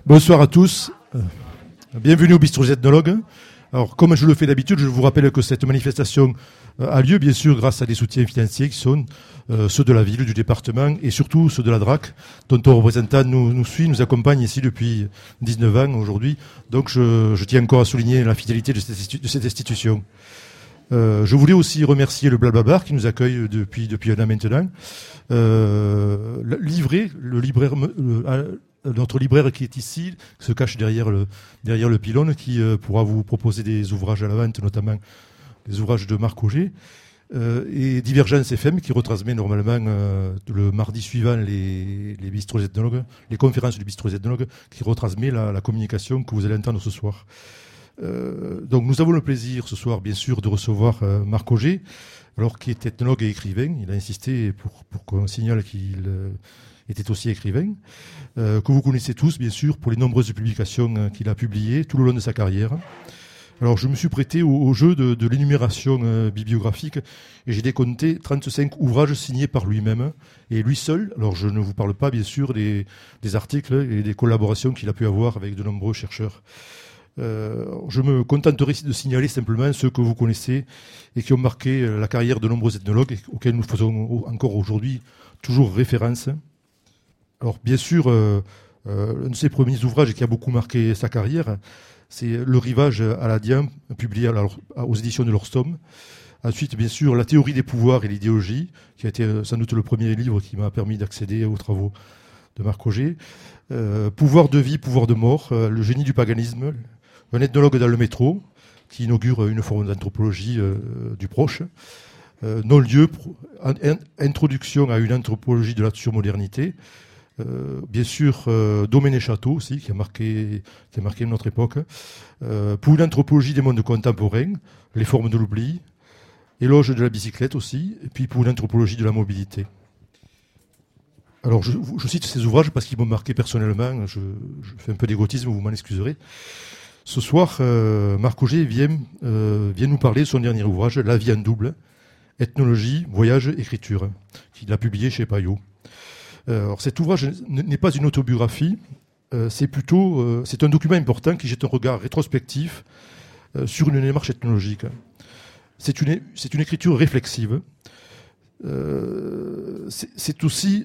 Bonsoir à tous. Bienvenue au Bistrot des Ethnologues. Alors, comme je le fais d'habitude, je vous rappelle que cette manifestation a lieu, bien sûr, grâce à des soutiens financiers qui sont ceux de la ville, du département et surtout ceux de la DRAC, dont ton représentant nous accompagne ici depuis 19 ans aujourd'hui. Donc, je tiens encore à souligner la fidélité de cette institution. Je voulais aussi remercier le Blablabar qui nous accueille depuis un an maintenant. Notre libraire qui est ici, qui se cache derrière le pylône, qui pourra vous proposer des ouvrages à la vente, notamment les ouvrages de Marc Auger, et Divergence FM qui retransmet normalement le mardi suivant les bistrots ethnologues, les conférences du bistrot ethnologues, qui retransmet la communication que vous allez entendre ce soir. Donc nous avons le plaisir ce soir, bien sûr, de recevoir Marc Auger, alors qui est ethnologue et écrivain. Il a insisté pour qu'on signale qu'il était aussi écrivain, que vous connaissez tous, bien sûr, pour les nombreuses publications qu'il a publiées tout le long de sa carrière. Alors, je me suis prêté au jeu de l'énumération bibliographique et j'ai décompté 35 ouvrages signés par lui-même et lui seul. Alors, je ne vous parle pas, bien sûr, des articles et des collaborations qu'il a pu avoir avec de nombreux chercheurs. Je me contenterai ici de signaler simplement ceux que vous connaissez et qui ont marqué la carrière de nombreux ethnologues et auxquels nous faisons encore aujourd'hui toujours référence. Alors, bien sûr, un de ses premiers ouvrages qui a beaucoup marqué sa carrière, c'est Le Rivage à la Dian, publié aux éditions de l'Orstom. Ensuite, bien sûr, La théorie des pouvoirs et l'idéologie, qui a été sans doute le premier livre qui m'a permis d'accéder aux travaux de Marc Auger. Pouvoir de vie, pouvoir de mort, Le génie du paganisme, Un ethnologue dans le métro, qui inaugure une forme d'anthropologie du proche. Non-lieu, introduction à une anthropologie de la surmodernité. Bien sûr, Domaine et Château aussi, qui a marqué notre époque. Pour une anthropologie des mondes contemporains, Les formes de l'oubli. Éloge de la bicyclette aussi. Et puis pour une anthropologie de la mobilité. Alors, je cite ces ouvrages parce qu'ils m'ont marqué personnellement. Je fais un peu d'égotisme, vous m'en excuserez. Ce soir, Marc Auger vient nous parler de son dernier ouvrage, La vie en double, ethnologie, voyage, écriture, qu'il a publié chez Payot. Alors, cet ouvrage n'est pas une autobiographie, c'est un document important qui jette un regard rétrospectif sur une démarche ethnologique. C'est une écriture réflexive. C'est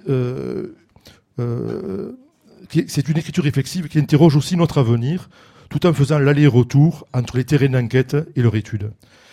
une écriture réflexive qui interroge aussi notre avenir, tout en faisant l'aller-retour entre les terrains d'enquête et leur étude.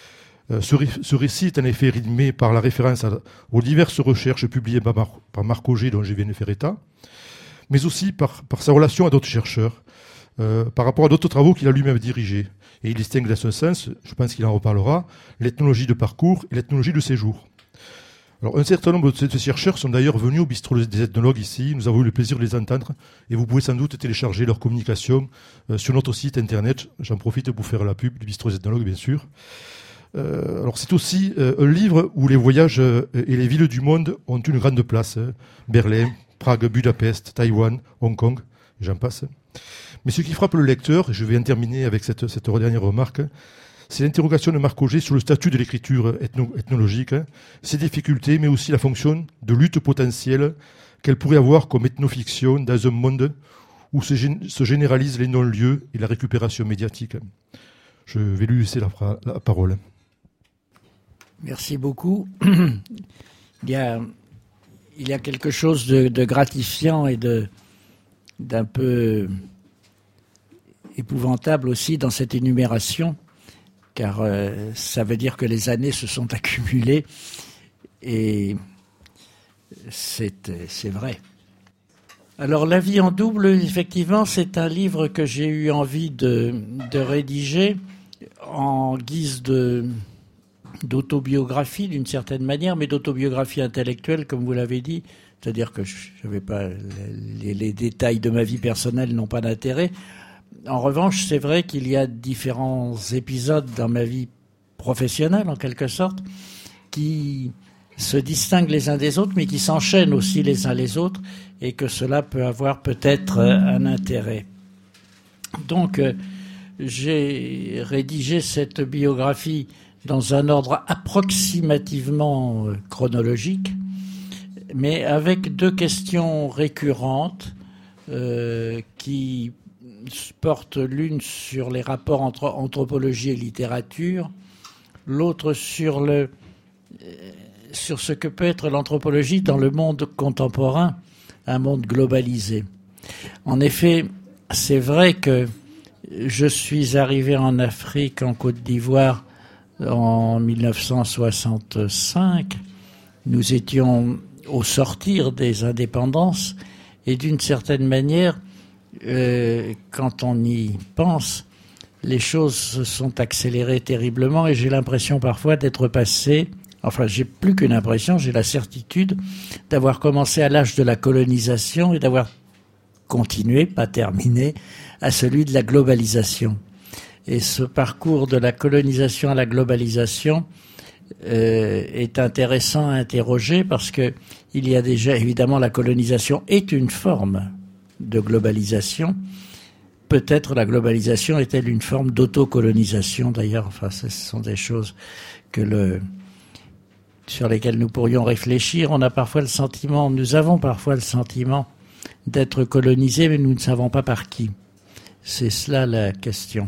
Ce récit est en effet rythmé par la référence aux diverses recherches publiées par Marc Auger, dont je viens de faire état, mais aussi par sa relation à d'autres chercheurs, par rapport à d'autres travaux qu'il a lui-même dirigés. Et il distingue dans ce sens, je pense qu'il en reparlera, l'ethnologie de parcours et l'ethnologie de séjour. Alors, un certain nombre de ces chercheurs sont d'ailleurs venus au bistrot des ethnologues ici. Nous avons eu le plaisir de les entendre et vous pouvez sans doute télécharger leur communication sur notre site internet. J'en profite pour faire la pub du bistrot des ethnologues, bien sûr. Alors c'est aussi un livre où les voyages et les villes du monde ont une grande place. Berlin, Prague, Budapest, Taïwan, Hong Kong, j'en passe. Mais ce qui frappe le lecteur, et je vais en terminer avec cette dernière remarque, c'est l'interrogation de Marc Auger sur le statut de l'écriture ethnologique, ses difficultés, mais aussi la fonction de lutte potentielle qu'elle pourrait avoir comme ethnofiction dans un monde où se généralisent les non-lieux et la récupération médiatique. Je vais lui laisser la parole. Merci beaucoup. Il y a quelque chose de gratifiant et d'un peu épouvantable aussi dans cette énumération, car ça veut dire que les années se sont accumulées et c'est vrai. Alors, La vie en double, effectivement, c'est un livre que j'ai eu envie de rédiger en guise d'autobiographie d'une certaine manière, mais d'autobiographie intellectuelle, comme vous l'avez dit. C'est-à-dire que je n'avais pas les détails de ma vie personnelle n'ont pas d'intérêt. En revanche, c'est vrai qu'il y a différents épisodes dans ma vie professionnelle, en quelque sorte, qui se distinguent les uns des autres, mais qui s'enchaînent aussi les uns les autres, et que cela peut avoir peut-être un intérêt. Donc, j'ai rédigé cette biographie dans un ordre approximativement chronologique, mais avec deux questions récurrentes qui porte l'une sur les rapports entre anthropologie et littérature, l'autre sur ce que peut être l'anthropologie dans le monde contemporain, un monde globalisé. En effet, c'est vrai que je suis arrivé en Afrique, en Côte d'Ivoire, en 1965. Nous étions au sortir des indépendances et d'une certaine manière, quand on y pense, les choses se sont accélérées terriblement et j'ai l'impression parfois d'être passé, enfin j'ai plus qu'une impression, j'ai la certitude d'avoir commencé à l'âge de la colonisation et d'avoir continué, pas terminé, à celui de la globalisation. Et ce parcours de la colonisation à la globalisation est intéressant à interroger parce que il y a déjà, évidemment, la colonisation est une forme de globalisation. Peut-être la globalisation est-elle une forme d'autocolonisation, d'ailleurs. Enfin, ce sont des choses sur lesquelles nous pourrions réfléchir. Nous avons parfois le sentiment d'être colonisés, mais nous ne savons pas par qui. C'est cela la question.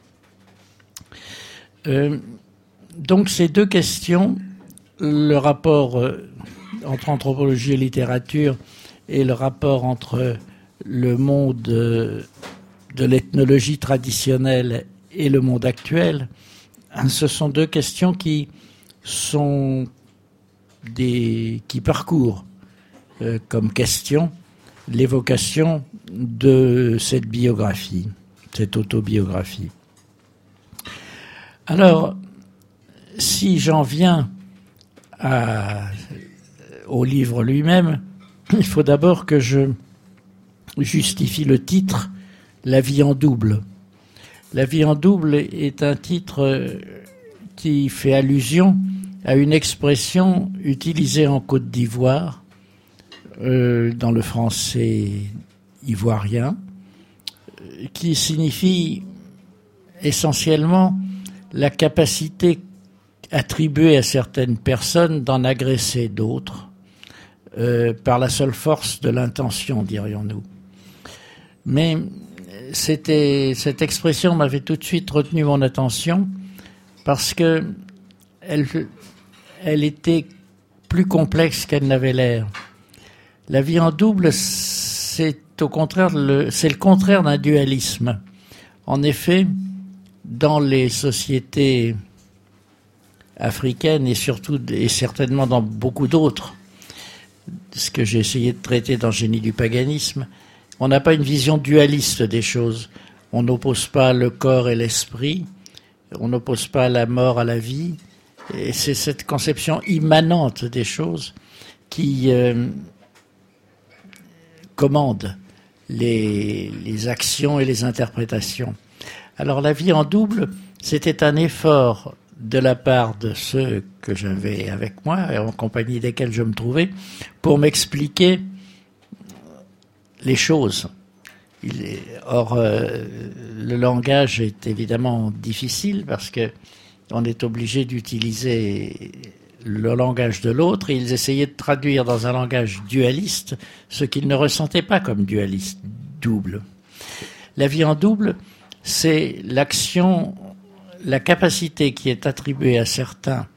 Donc ces deux questions, le rapport entre anthropologie et littérature et le rapport entre le monde de l'ethnologie traditionnelle et le monde actuel, ce sont deux questions qui parcourent comme question l'évocation de cette biographie, cette autobiographie. Alors, si j'en viens au livre lui-même, il faut d'abord que je justifie le titre « La vie en double ». La vie en double est un titre qui fait allusion à une expression utilisée en Côte d'Ivoire, dans le français ivoirien, qui signifie essentiellement la capacité attribuée à certaines personnes d'en agresser d'autres par la seule force de l'intention, dirions-nous. Mais cette expression m'avait tout de suite retenu mon attention parce que elle était plus complexe qu'elle n'avait l'air. La vie en double, c'est le contraire d'un dualisme. En effet, dans les sociétés africaines et surtout et certainement dans beaucoup d'autres, ce que j'ai essayé de traiter dans Génie du paganisme, on n'a pas une vision dualiste des choses. On n'oppose pas le corps et l'esprit, on n'oppose pas la mort à la vie, et c'est cette conception immanente des choses qui commande les actions et les interprétations. Alors la vie en double, c'était un effort de la part de ceux que j'avais avec moi et en compagnie desquels je me trouvais pour m'expliquer les choses. Or, le langage est évidemment difficile parce que on est obligé d'utiliser le langage de l'autre et ils essayaient de traduire dans un langage dualiste ce qu'ils ne ressentaient pas comme dualiste, double. La vie en double, c'est l'action, la capacité qui est attribuée à certains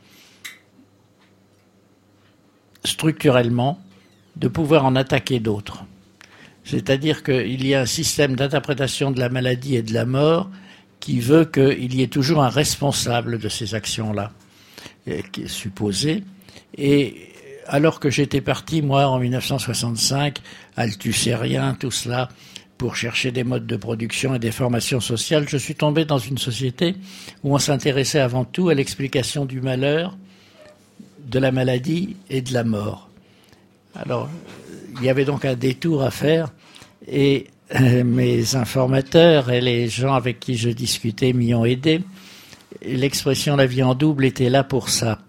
structurellement de pouvoir en attaquer d'autres. C'est-à-dire qu'il y a un système d'interprétation de la maladie et de la mort qui veut qu'il y ait toujours un responsable de ces actions-là, qui est supposé. Et alors que j'étais parti, moi, en 1965, althusérien, tout cela, pour chercher des modes de production et des formations sociales, je suis tombé dans une société où on s'intéressait avant tout à l'explication du malheur, de la maladie et de la mort. Alors, il y avait donc un détour à faire et mes informateurs et les gens avec qui je discutais m'y ont aidé. L'expression « la vie en double » était là pour ça.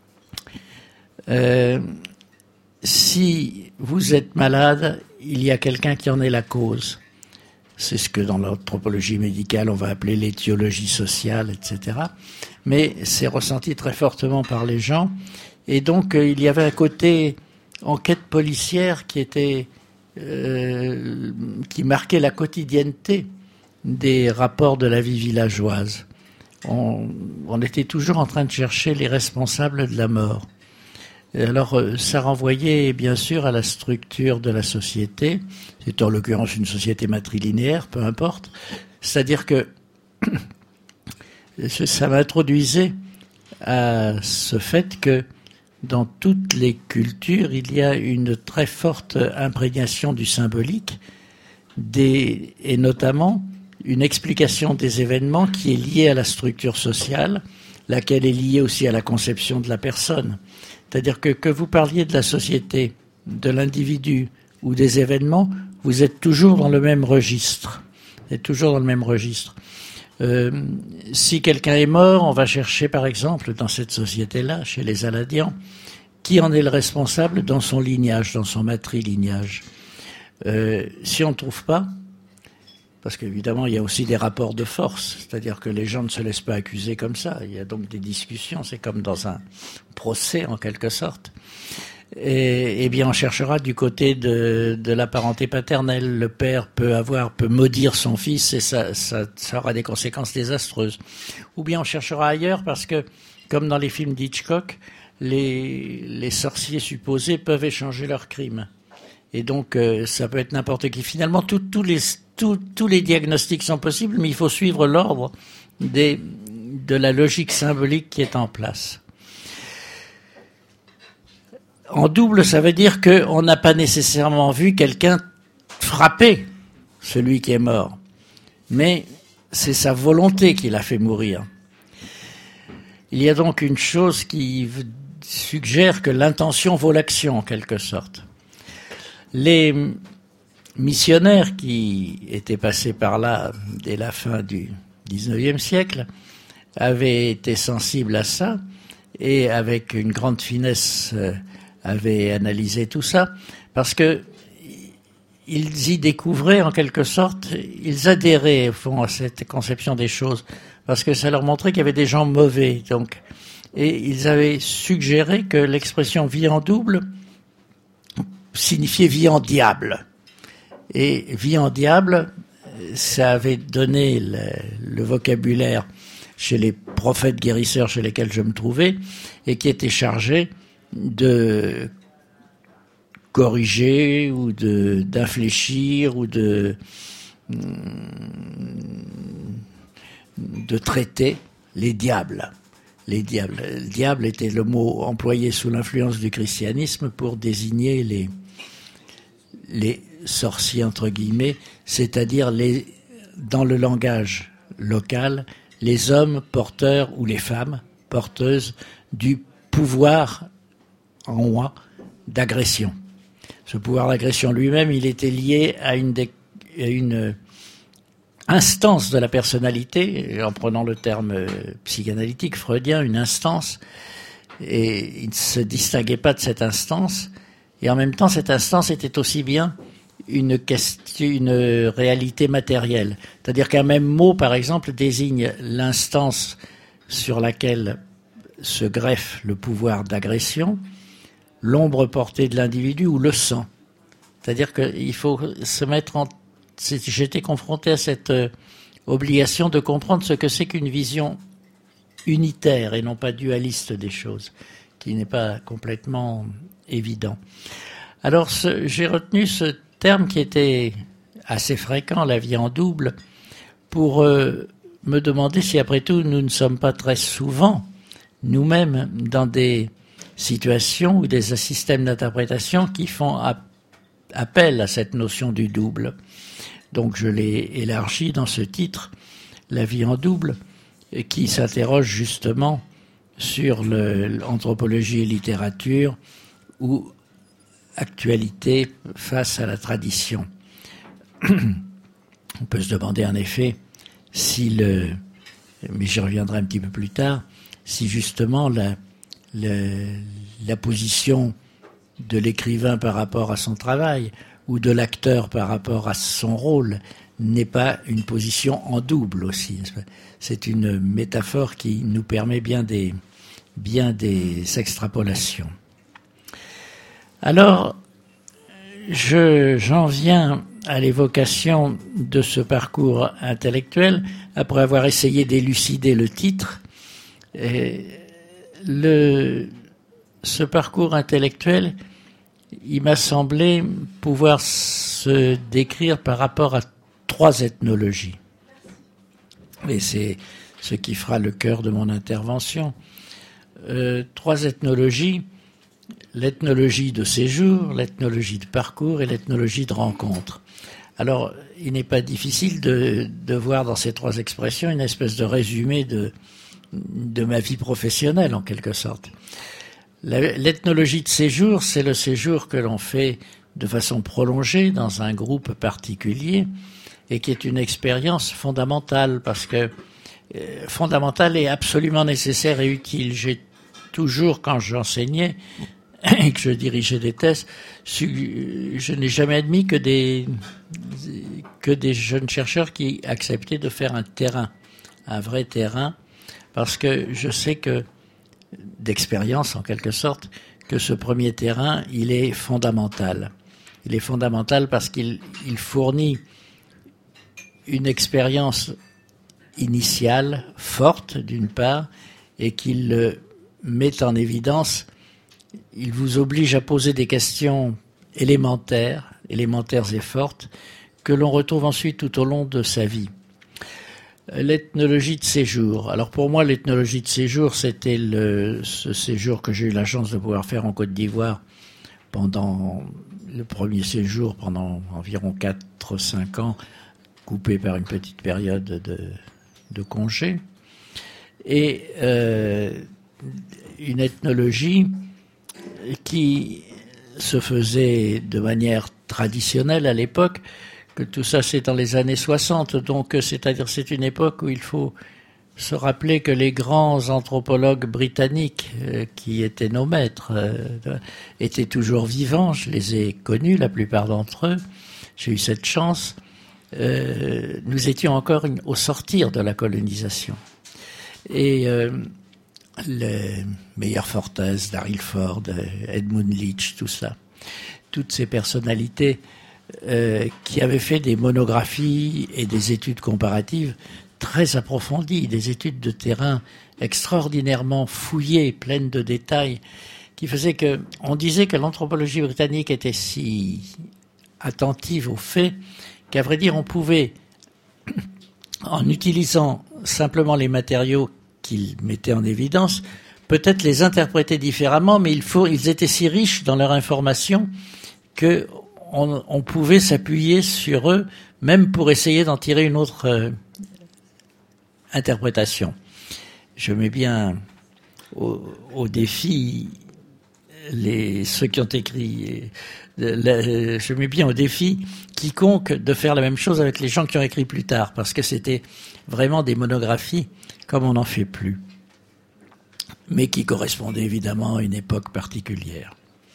Si vous êtes malade, il y a quelqu'un qui en est la cause. C'est ce que dans l'anthropologie médicale on va appeler l'étiologie sociale, etc. Mais c'est ressenti très fortement par les gens. Et donc il y avait un côté enquête policière qui marquait la quotidienneté des rapports de la vie villageoise. On était toujours en train de chercher les responsables de la mort. Et alors, ça renvoyait bien sûr à la structure de la société. C'est en l'occurrence une société matrilinéaire, peu importe. C'est-à-dire que ça m'introduisait à ce fait que dans toutes les cultures, il y a une très forte imprégnation du symbolique, et notamment une explication des événements qui est liée à la structure sociale, laquelle est liée aussi à la conception de la personne. C'est-à-dire que vous parliez de la société, de l'individu ou des événements, vous êtes toujours dans le même registre. Vous êtes toujours dans le même registre. Si quelqu'un est mort, on va chercher par exemple dans cette société-là, chez les Aladians, qui en est le responsable dans son lignage, dans son matrilignage. Si on ne trouve pas, parce qu'évidemment il y a aussi des rapports de force, c'est-à-dire que les gens ne se laissent pas accuser comme ça, il y a donc des discussions, c'est comme dans un procès en quelque sorte. Et bien on cherchera du côté de la parenté paternelle. Le père peut maudire son fils et ça aura des conséquences désastreuses. Ou bien on cherchera ailleurs parce que, comme dans les films d'Hitchcock, les sorciers supposés peuvent échanger leurs crimes. Et donc ça peut être n'importe qui. Finalement, tous les diagnostics sont possibles, mais il faut suivre l'ordre de la logique symbolique qui est en place. En double, ça veut dire qu'on n'a pas nécessairement vu quelqu'un frapper celui qui est mort, mais c'est sa volonté qui l'a fait mourir. Il y a donc une chose qui suggère que l'intention vaut l'action, en quelque sorte. Les missionnaires qui étaient passés par là dès la fin du XIXe siècle avaient été sensibles à ça et avec une grande finesse avaient analysé tout ça, parce que ils y découvraient en quelque sorte, ils adhéraient au fond à cette conception des choses, parce que ça leur montrait qu'il y avait des gens mauvais, donc, et ils avaient suggéré que l'expression vie en double signifiait vie en diable. Et vie en diable, ça avait donné le vocabulaire chez les prophètes guérisseurs chez lesquels je me trouvais, et qui était chargé de corriger ou d'infléchir ou de traiter les diables. Les diables. Le diable était le mot employé sous l'influence du christianisme pour désigner les sorciers entre guillemets, c'est-à-dire dans le langage local, les hommes porteurs ou les femmes porteuses du pouvoir en moi d'agression. Ce pouvoir d'agression lui-même, il était lié à une instance de la personnalité, en prenant le terme psychanalytique réunien, une instance, et il ne se distinguait pas de cette instance, et en même temps cette instance était aussi bien une réalité matérielle. C'est-à-dire qu'un même mot, par exemple, désigne l'instance sur laquelle se greffe le pouvoir d'agression, l'ombre portée de l'individu ou le sang. C'est-à-dire qu'il faut se mettre en... J'étais confronté à cette obligation de comprendre ce que c'est qu'une vision unitaire et non pas dualiste des choses, qui n'est pas complètement évident. Alors j'ai retenu ce terme qui était assez fréquent, la vie en double, pour me demander si après tout nous ne sommes pas très souvent nous-mêmes dans des situations ou des systèmes d'interprétation qui font appel à cette notion du double. Donc je l'ai élargi dans ce titre, La vie en double, qui s'interroge justement sur l'anthropologie et littérature ou actualité face à la tradition. On peut se demander en effet si mais j'y reviendrai un petit peu plus tard, si justement la position de l'écrivain par rapport à son travail ou de l'acteur par rapport à son rôle n'est pas une position en double aussi. C'est une métaphore qui nous permet bien des extrapolations. Alors, j'en viens à l'évocation de ce parcours intellectuel, après avoir essayé d'élucider le titre. Ce parcours intellectuel, il m'a semblé pouvoir se décrire par rapport à 3 ethnologies. Et c'est ce qui fera le cœur de mon intervention. 3 ethnologies: l'ethnologie de séjour, l'ethnologie de parcours et l'ethnologie de rencontre. Alors, il n'est pas difficile de voir dans ces 3 expressions une espèce de résumé de ma vie professionnelle, en quelque sorte. L'ethnologie de séjour, c'est le séjour que l'on fait de façon prolongée dans un groupe particulier et qui est une expérience fondamentale, parce que fondamentale et absolument nécessaire et utile. J'ai toujours, quand j'enseignais et que je dirigeais des thèses, je n'ai jamais admis que des jeunes chercheurs qui acceptaient de faire un terrain, un vrai terrain, parce que je sais que, d'expérience en quelque sorte, que ce premier terrain, il est fondamental. Il est fondamental parce qu'il fournit une expérience initiale, forte d'une part, et qu'il met en évidence, il vous oblige à poser des questions élémentaires et fortes, que l'on retrouve ensuite tout au long de sa vie. L'ethnologie de séjour. Alors pour moi, l'ethnologie de séjour, c'était ce séjour que j'ai eu la chance de pouvoir faire en Côte d'Ivoire pendant le premier séjour, pendant environ 4-5 ans, coupé par une petite période de congé. Et une ethnologie qui se faisait de manière traditionnelle à l'époque, que tout ça c'est dans les années 60, donc c'est-à-dire c'est une époque où il faut se rappeler que les grands anthropologues britanniques qui étaient nos maîtres étaient toujours vivants. Je les ai connus, la plupart d'entre eux. J'ai eu cette chance. Nous étions encore au sortir de la colonisation. Et les Meyer Fortes, Daryl Ford, Edmund Leach, tout ça, toutes ces personnalités qui avaient fait des monographies et des études comparatives très approfondies, des études de terrain extraordinairement fouillées, pleines de détails, qui faisaient que on disait que l'anthropologie britannique était si attentive aux faits qu'à vrai dire on pouvait, en utilisant simplement les matériaux qu'ils mettaient en évidence, peut-être les interpréter différemment, mais ils étaient si riches dans leur information que on pouvait s'appuyer sur eux, même pour essayer d'en tirer une autre interprétation. Je mets bien au défi ceux qui ont écrit. Je mets bien au défi quiconque de faire la même chose avec les gens qui ont écrit plus tard, parce que c'était vraiment des monographies comme on n'en fait plus, mais qui correspondaient évidemment à une époque particulière.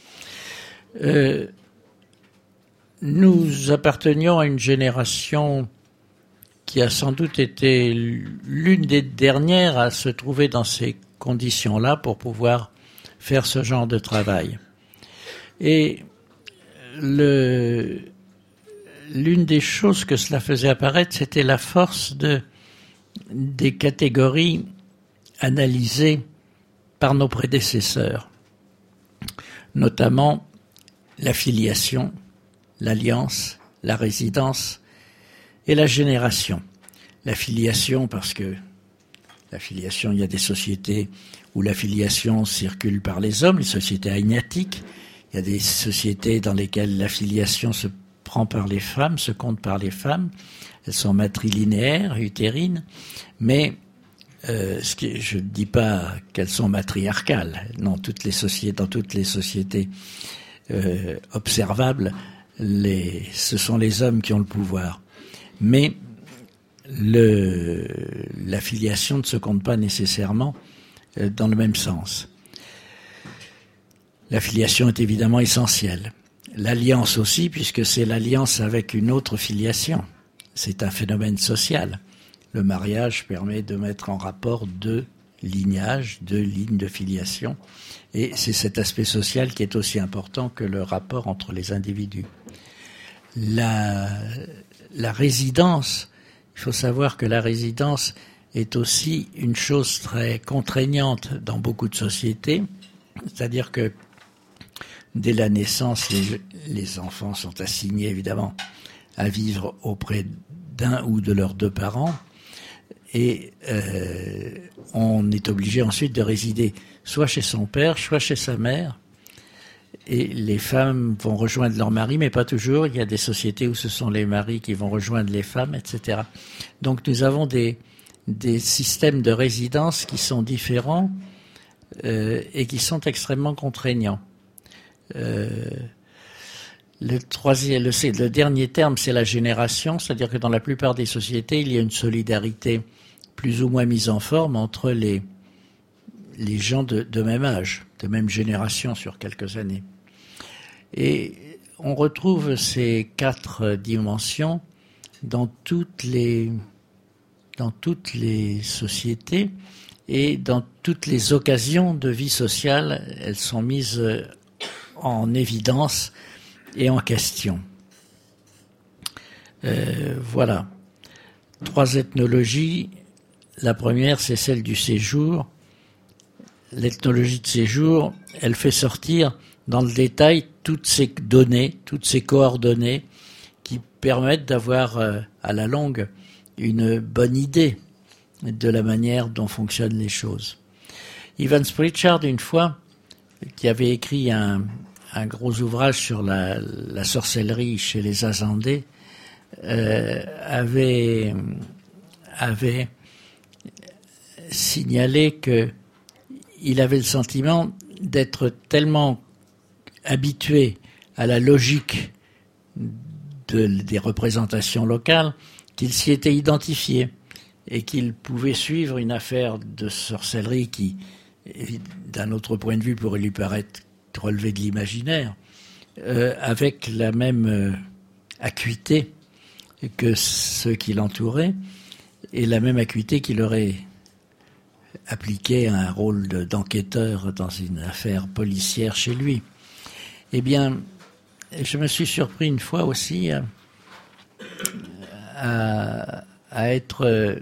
Nous appartenions à une génération qui a sans doute été l'une des dernières à se trouver dans ces conditions-là pour pouvoir faire ce genre de travail. Et l'une des choses que cela faisait apparaître, c'était la force des catégories analysées par nos prédécesseurs, notamment la filiation, l'alliance, la résidence et la génération. La filiation, parce que la filiation, il y a des sociétés où la filiation circule par les hommes, les sociétés agnatiques. Il y a des sociétés dans lesquelles la filiation se prend par les femmes, se compte par les femmes. Elles sont matrilinéaires, utérines, mais je ne dis pas qu'elles sont matriarcales. Non, dans toutes les sociétés observables, ce sont les hommes qui ont le pouvoir. Mais la filiation ne se compte pas nécessairement dans le même sens. La filiation est évidemment essentielle. L'alliance aussi, puisque c'est l'alliance avec une autre filiation. C'est un phénomène social. Le mariage permet de mettre en rapport 2 lignages, 2 lignes de filiation. Et c'est cet aspect social qui est aussi important que le rapport entre les individus. la résidence, il faut savoir que la résidence est aussi une chose très contraignante dans beaucoup de sociétés, c'est-à-dire que dès la naissance, les enfants sont assignés évidemment à vivre auprès d'un ou de leurs deux parents, et on est obligé ensuite de résider soit chez son père, soit chez sa mère. Et les femmes vont rejoindre leur mari, mais pas toujours. Il y a des sociétés où ce sont les maris qui vont rejoindre les femmes, etc. Donc nous avons des systèmes de résidence qui sont différents et qui sont extrêmement contraignants. Le dernier terme, c'est la génération, c'est-à-dire que dans la plupart des sociétés, il y a une solidarité plus ou moins mise en forme entre les gens de même âge, de même génération sur quelques années. Et on retrouve ces 4 dimensions dans toutes les sociétés et dans toutes les occasions de vie sociale. Elles sont mises en évidence et en question. Voilà. 3 ethnologies. La première, c'est celle du séjour. L'ethnologie de séjour, elle fait sortir dans le détail toutes ces données, toutes ces coordonnées qui permettent d'avoir à la longue une bonne idée de la manière dont fonctionnent les choses. Evans Pritchard, une fois, qui avait écrit un gros ouvrage sur la sorcellerie chez les Azandais, avait signalé que il avait le sentiment d'être tellement habitué à la logique des représentations locales qu'il s'y était identifié et qu'il pouvait suivre une affaire de sorcellerie qui, d'un autre point de vue, pourrait lui paraître relever de l'imaginaire, avec la même acuité que ceux qui l'entouraient et la même acuité qu'il aurait appliqué à un rôle d'enquêteur dans une affaire policière chez lui. Eh bien, je me suis surpris une fois aussi à être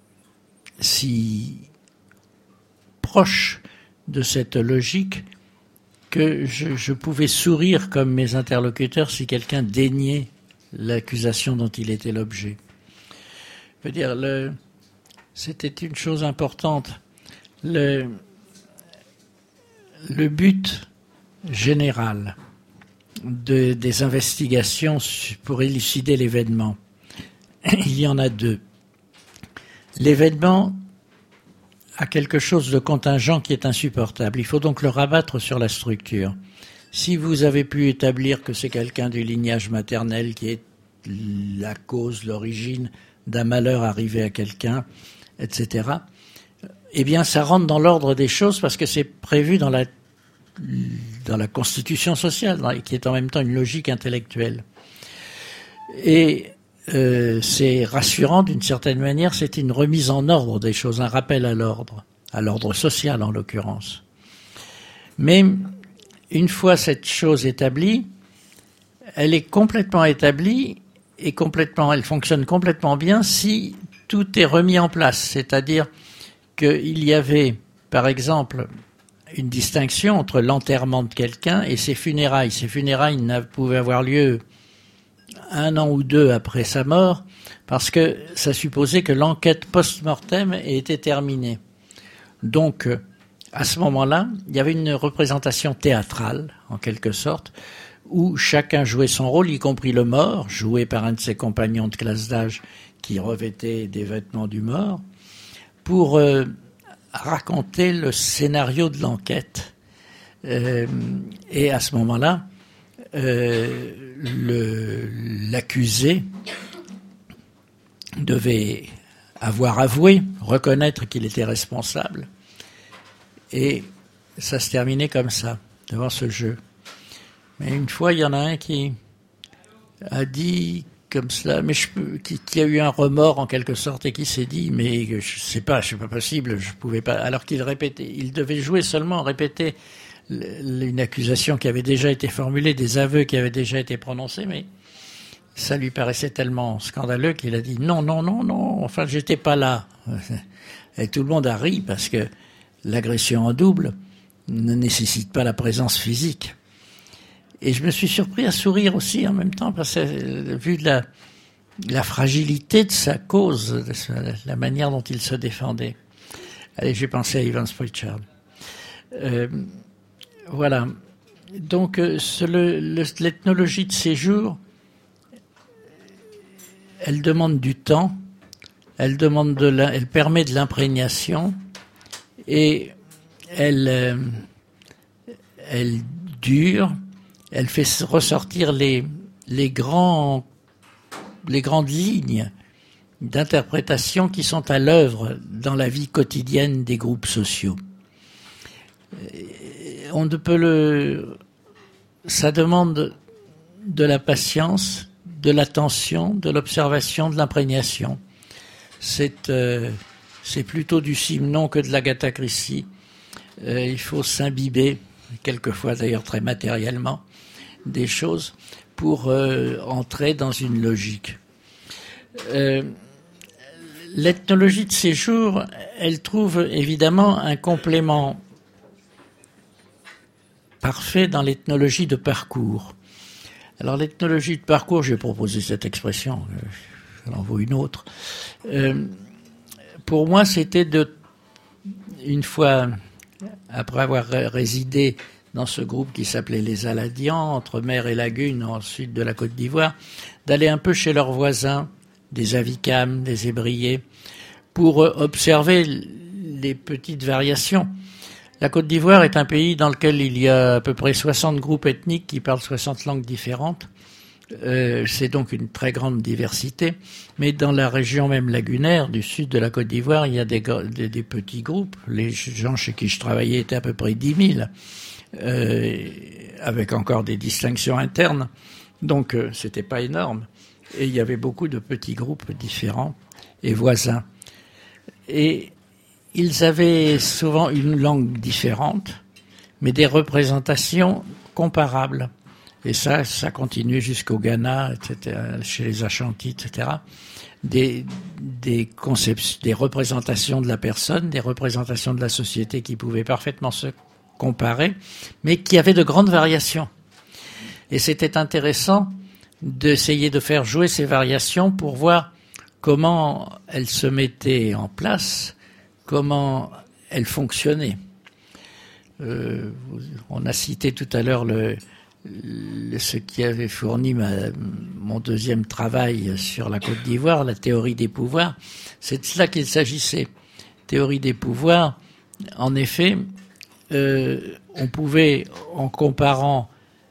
si proche de cette logique que je pouvais sourire comme mes interlocuteurs si quelqu'un déniait l'accusation dont il était l'objet. Je veux dire, c'était une chose importante. Le but général des investigations pour élucider l'événement, il y en a 2. L'événement a quelque chose de contingent qui est insupportable. Il faut donc le rabattre sur la structure. Si vous avez pu établir que c'est quelqu'un du lignage maternel qui est la cause, l'origine d'un malheur arrivé à quelqu'un, etc., eh bien, ça rentre dans l'ordre des choses parce que c'est prévu dans la constitution sociale, qui est en même temps une logique intellectuelle. Et c'est rassurant d'une certaine manière, c'est une remise en ordre des choses, un rappel à l'ordre social en l'occurrence. Mais une fois cette chose établie, elle est complètement établie et elle fonctionne complètement bien si tout est remis en place, c'est-à-dire qu'il y avait, par exemple, une distinction entre l'enterrement de quelqu'un et ses funérailles. Ces funérailles pouvaient avoir lieu 1 an ou 2 après sa mort, parce que ça supposait que l'enquête post-mortem était terminée. Donc, à ce moment-là, il y avait une représentation théâtrale, en quelque sorte, où chacun jouait son rôle, y compris le mort, joué par un de ses compagnons de classe d'âge qui revêtait des vêtements du mort, pour raconter le scénario de l'enquête. Et à ce moment-là, l'accusé devait avoir avoué, reconnaître qu'il était responsable. Et ça se terminait comme ça, devant ce jeu. Mais une fois, il y en a un qui a dit comme cela, mais qui a eu un remords en quelque sorte et qui s'est dit, mais c'est pas possible, je pouvais pas. Alors qu'il répétait, il devait jouer seulement, répéter une accusation qui avait déjà été formulée, des aveux qui avaient déjà été prononcés, mais ça lui paraissait tellement scandaleux qu'il a dit non, non, non, non, enfin j'étais pas là. Et tout le monde a ri parce que l'agression en double ne nécessite pas la présence physique. Et je me suis surpris à sourire aussi en même temps parce que vu de la fragilité de sa cause, de la manière dont il se défendait. Allez, j'ai pensé à Evans Pritchard. Voilà. Donc, l'ethnologie de séjour, elle demande du temps, elle permet de l'imprégnation et elle dure, elle fait ressortir les grandes lignes d'interprétation qui sont à l'œuvre dans la vie quotidienne des groupes sociaux. Ça demande de la patience, de l'attention, de l'observation, de l'imprégnation. C'est plutôt du Simenon que de l'Agatha Christie. Il faut s'imbiber, quelquefois d'ailleurs très matériellement, des choses pour entrer dans une logique. L'ethnologie de séjour, elle trouve évidemment un complément parfait dans l'ethnologie de parcours. Alors l'ethnologie de parcours, j'ai proposé cette expression, j'en vaut une autre. Pour moi, c'était une fois, après avoir résidé dans ce groupe qui s'appelait les Aladians, entre mer et lagune, au sud de la Côte d'Ivoire, d'aller un peu chez leurs voisins, des Avicam, des Ébriers, pour observer les petites variations. La Côte d'Ivoire est un pays dans lequel il y a à peu près 60 groupes ethniques qui parlent 60 langues différentes. C'est donc une très grande diversité. Mais dans la région même lagunaire du sud de la Côte d'Ivoire, il y a des petits groupes. Les gens chez qui je travaillais étaient à peu près 10 000, avec encore des distinctions internes. Donc c'était pas énorme. Et il y avait beaucoup de petits groupes différents et voisins. Et ils avaient souvent une langue différente, mais des représentations comparables. Et ça continue jusqu'au Ghana, etc., chez les Ashantis, etc. Des représentations de la personne, des représentations de la société qui pouvaient parfaitement se comparer, mais qui avaient de grandes variations. Et c'était intéressant d'essayer de faire jouer ces variations pour voir comment elles se mettaient en place, comment elles fonctionnaient. On a cité tout à l'heure ce qui avait fourni mon deuxième travail sur la Côte d'Ivoire, la théorie des pouvoirs. C'est de cela qu'il s'agissait. Théorie des pouvoirs, en effet, on pouvait, en comparant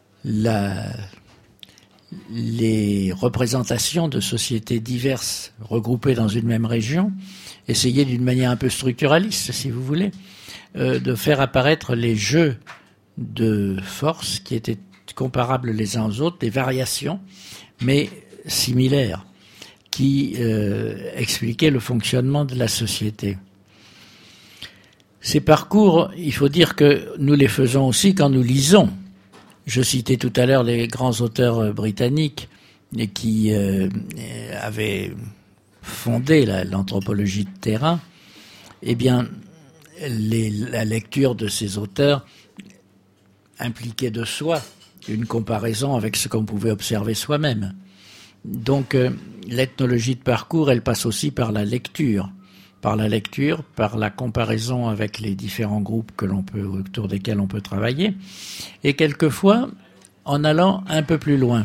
les représentations de sociétés diverses regroupées dans une même région, essayer d'une manière un peu structuraliste, si vous voulez, de faire apparaître les jeux de force qui étaient comparables les uns aux autres, des variations, mais similaires, qui expliquaient le fonctionnement de la société. Ces parcours, il faut dire que nous les faisons aussi quand nous lisons. Je citais tout à l'heure les grands auteurs britanniques qui avaient fondé l'anthropologie de terrain. Eh bien, la lecture de ces auteurs impliquait de soi une comparaison avec ce qu'on pouvait observer soi-même. Donc, l'ethnologie de parcours, elle passe aussi par la lecture. Par la comparaison avec les différents groupes autour desquels on peut travailler, et quelquefois en allant un peu plus loin.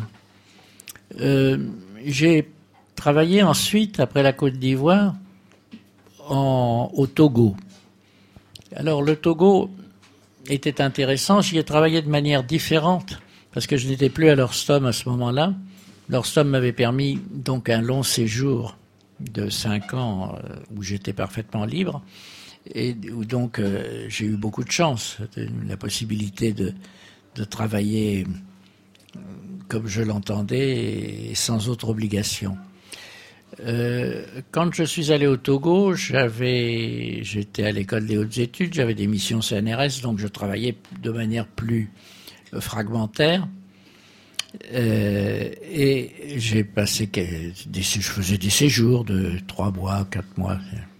J'ai travaillé ensuite, après la Côte d'Ivoire, au Togo. Alors le Togo était intéressant, j'y ai travaillé de manière différente, parce que je n'étais plus à l'Orstom à ce moment-là. L'Orstom m'avait permis donc un long séjour de 5 ans où j'étais parfaitement libre et où donc j'ai eu beaucoup de chance, la possibilité de travailler comme je l'entendais et sans autre obligation. Quand je suis allé au Togo, j'étais à l'école des hautes études, j'avais des missions CNRS, donc je travaillais de manière plus fragmentaire. Et j'ai passé je faisais des séjours de 3 mois, 4 mois.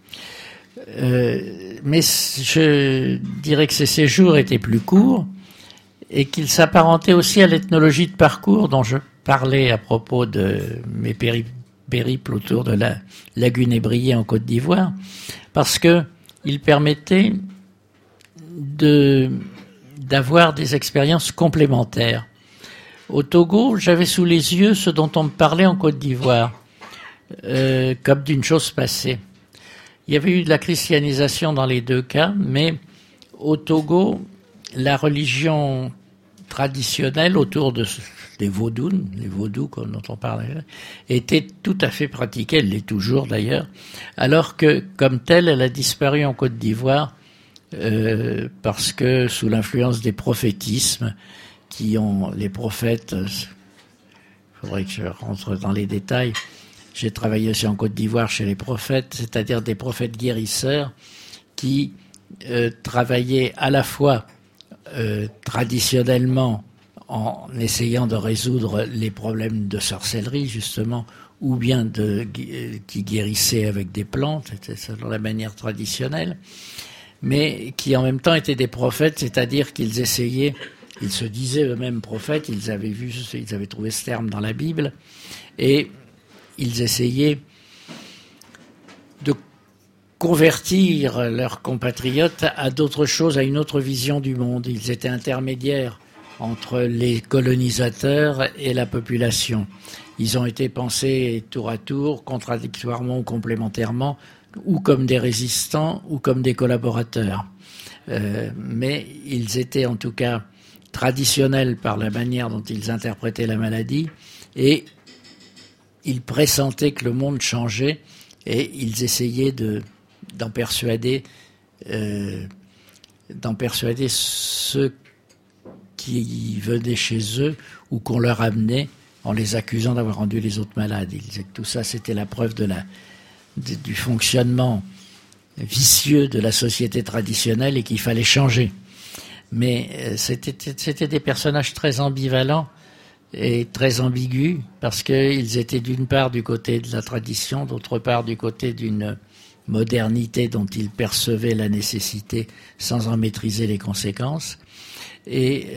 Mais je dirais que ces séjours étaient plus courts et qu'ils s'apparentaient aussi à l'ethnologie de parcours dont je parlais à propos de mes périples autour de la lagune ébriée en Côte d'Ivoire, parce que ils permettaient d'avoir des expériences complémentaires. Au Togo, j'avais sous les yeux ce dont on me parlait en Côte d'Ivoire, comme d'une chose passée. Il y avait eu de la christianisation dans les deux cas, mais au Togo, la religion traditionnelle autour des vaudounes, les vaudous dont on parlait, était tout à fait pratiquée, elle l'est toujours d'ailleurs, alors que comme telle, elle a disparu en Côte d'Ivoire parce que sous l'influence des prophétismes, les prophètes, il faudrait que je rentre dans les détails, j'ai travaillé aussi en Côte d'Ivoire chez les prophètes, c'est-à-dire des prophètes guérisseurs qui travaillaient à la fois traditionnellement en essayant de résoudre les problèmes de sorcellerie justement, ou bien qui guérissaient avec des plantes, selon la manière traditionnelle, mais qui en même temps étaient des prophètes, c'est-à-dire qu'ils essayaient, ils se disaient eux-mêmes prophètes, ils avaient trouvé ce terme dans la Bible, et ils essayaient de convertir leurs compatriotes à d'autres choses, à une autre vision du monde. Ils étaient intermédiaires entre les colonisateurs et la population. Ils ont été pensés tour à tour, contradictoirement ou complémentairement, ou comme des résistants ou comme des collaborateurs. Mais ils étaient en tout cas traditionnels par la manière dont ils interprétaient la maladie, et ils pressentaient que le monde changeait, et ils essayaient d'en persuader ceux qui venaient chez eux ou qu'on leur amenait en les accusant d'avoir rendu les autres malades. Ils disaient que tout ça, c'était la preuve du fonctionnement vicieux de la société traditionnelle et qu'il fallait changer. Mais c'était des personnages très ambivalents et très ambigus, parce qu'ils étaient d'une part du côté de la tradition, d'autre part du côté d'une modernité dont ils percevaient la nécessité sans en maîtriser les conséquences. Et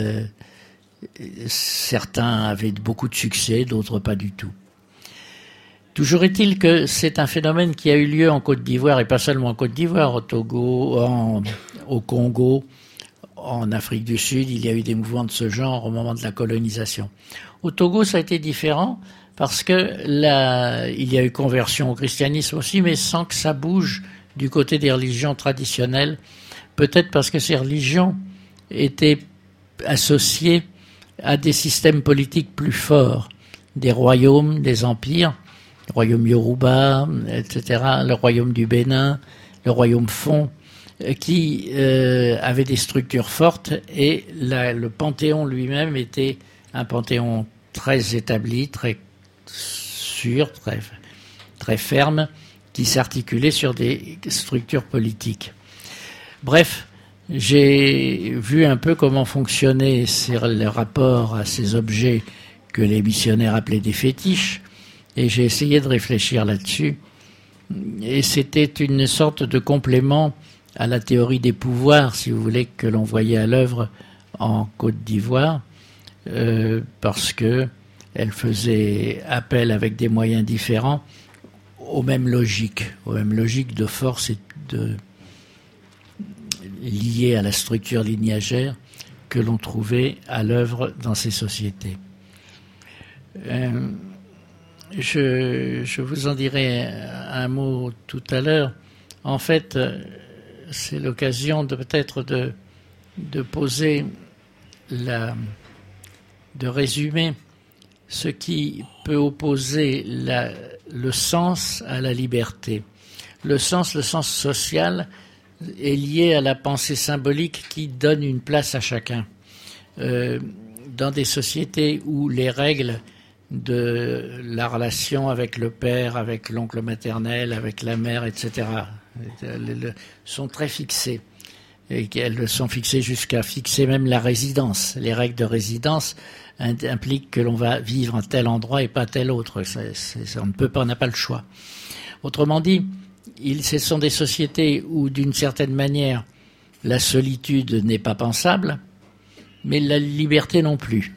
certains avaient beaucoup de succès, d'autres pas du tout. Toujours est-il que c'est un phénomène qui a eu lieu en Côte d'Ivoire, et pas seulement en Côte d'Ivoire, au Togo, au Congo, en Afrique du Sud. Il y a eu des mouvements de ce genre au moment de la colonisation. Au Togo, ça a été différent, parce que il y a eu conversion au christianisme aussi, mais sans que ça bouge du côté des religions traditionnelles. Peut-être parce que ces religions étaient associées à des systèmes politiques plus forts, des royaumes, des empires, le royaume Yoruba, etc., le royaume du Bénin, le royaume Fon, qui avaient des structures fortes, et le panthéon lui-même était un panthéon très établi, très sûr, très ferme, qui s'articulait sur des structures politiques. Bref, j'ai vu un peu comment fonctionnait le rapport à ces objets que les missionnaires appelaient des fétiches, et j'ai essayé de réfléchir là-dessus. Et c'était une sorte de complément à la théorie des pouvoirs, si vous voulez, que l'on voyait à l'œuvre en Côte d'Ivoire, parce que elle faisait appel avec des moyens différents aux mêmes logiques de force et liées à la structure lignagère que l'on trouvait à l'œuvre dans ces sociétés. Je vous en dirai un mot tout à l'heure. En fait, c'est l'occasion peut-être de poser de résumer ce qui peut opposer le sens à la liberté. Le sens social est lié à la pensée symbolique qui donne une place à chacun. Dans des sociétés où les règles de la relation avec le père, avec l'oncle maternel, avec la mère, etc., sont très fixées. et qu'elles sont fixées jusqu'à fixer même la résidence. Les règles de résidence impliquent que l'on va vivre à tel endroit et pas à tel autre. On ne peut pas, on n'a pas le choix. Autrement dit, ce sont des sociétés où, d'une certaine manière, la solitude n'est pas pensable, mais la liberté non plus.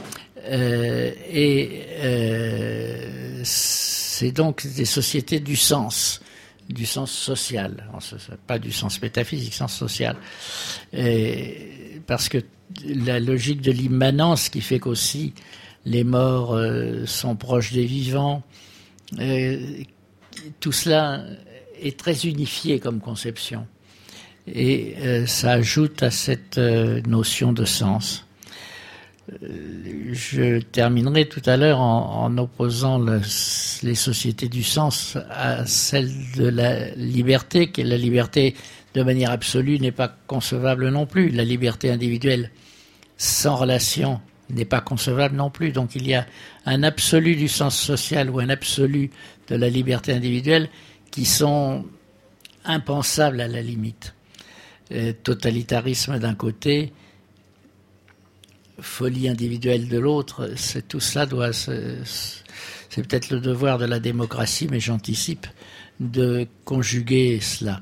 C'est donc des sociétés du sens social, pas du sens métaphysique, sens social. Parce que la logique de l'immanence qui fait qu'aussi les morts sont proches des vivants, tout cela est très unifié comme conception. Et ça ajoute à cette notion de sens. Je terminerai tout à l'heure en opposant les sociétés du sens à celles de la liberté, que la liberté de manière absolue n'est pas concevable non plus. La liberté individuelle sans relation n'est pas concevable non plus. Donc il y a un absolu du sens social ou un absolu de la liberté individuelle qui sont impensables à la limite. Totalitarisme d'un côté, folie individuelle de l'autre, tout cela c'est peut-être le devoir de la démocratie, mais j'anticipe, de conjuguer cela.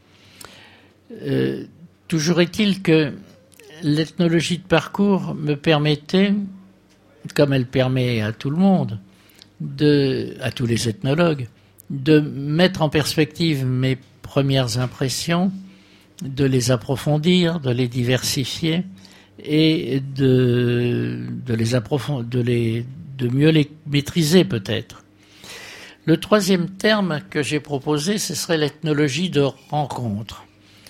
Toujours est-il que l'ethnologie de parcours me permettait, comme elle permet à tout le monde, à tous les ethnologues, de mettre en perspective mes premières impressions, de les approfondir, de les diversifier et de mieux les maîtriser peut-être. Le troisième terme que j'ai proposé, ce serait l'ethnologie de rencontre.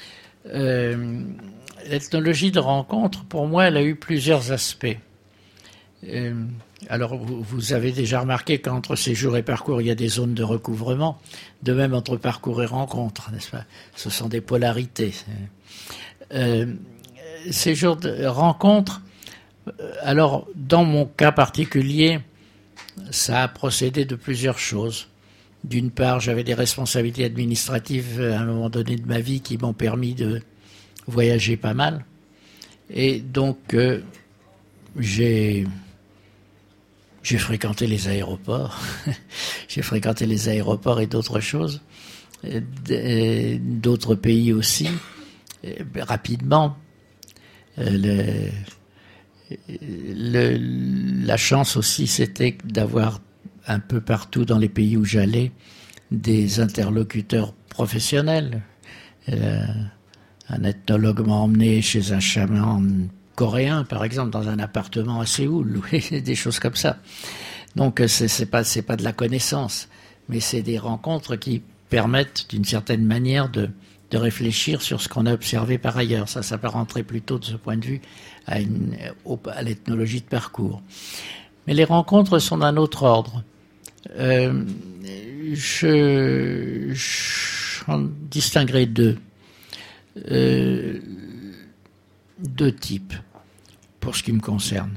L'ethnologie de rencontre, pour moi, elle a eu plusieurs aspects. Alors, vous avez déjà remarqué qu'entre séjour et parcours, il y a des zones de recouvrement. De même, entre parcours et rencontre, n'est-ce pas ? Ce sont des polarités. Séjour de rencontre, alors, dans mon cas particulier, ça a procédé de plusieurs choses. D'une part, j'avais des responsabilités administratives à un moment donné de ma vie qui m'ont permis de voyager pas mal. Et donc, j'ai fréquenté les aéroports. J'ai fréquenté les aéroports et d'autres choses, d'autres pays aussi. Rapidement, la chance aussi, c'était d'avoir un peu partout dans les pays où j'allais des interlocuteurs professionnels. Un ethnologue m'a emmené chez un chaman coréen, par exemple, dans un appartement à Séoul, des choses comme ça. Donc, c'est pas de la connaissance, mais c'est des rencontres qui permettent, d'une certaine manière, de réfléchir sur ce qu'on a observé par ailleurs. Ça peut rentrer plutôt, de ce point de vue, à l'ethnologie de parcours. Mais les rencontres sont d'un autre ordre. J'en distinguerai deux types pour ce qui me concerne.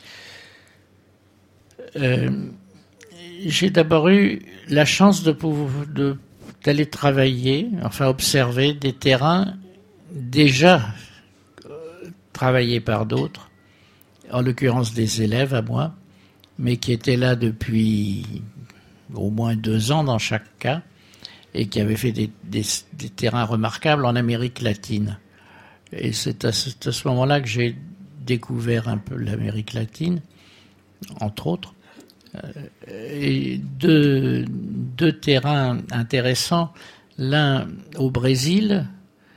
J'ai d'abord eu la chance d'aller travailler, enfin observer des terrains déjà travaillés par d'autres, en l'occurrence des élèves à moi, mais qui étaient là depuis au moins 2 ans dans chaque cas, et qui avaient fait des terrains remarquables en Amérique latine. Et c'est à ce moment-là que j'ai découvert un peu l'Amérique latine, entre autres. Et deux terrains intéressants. L'un au Brésil,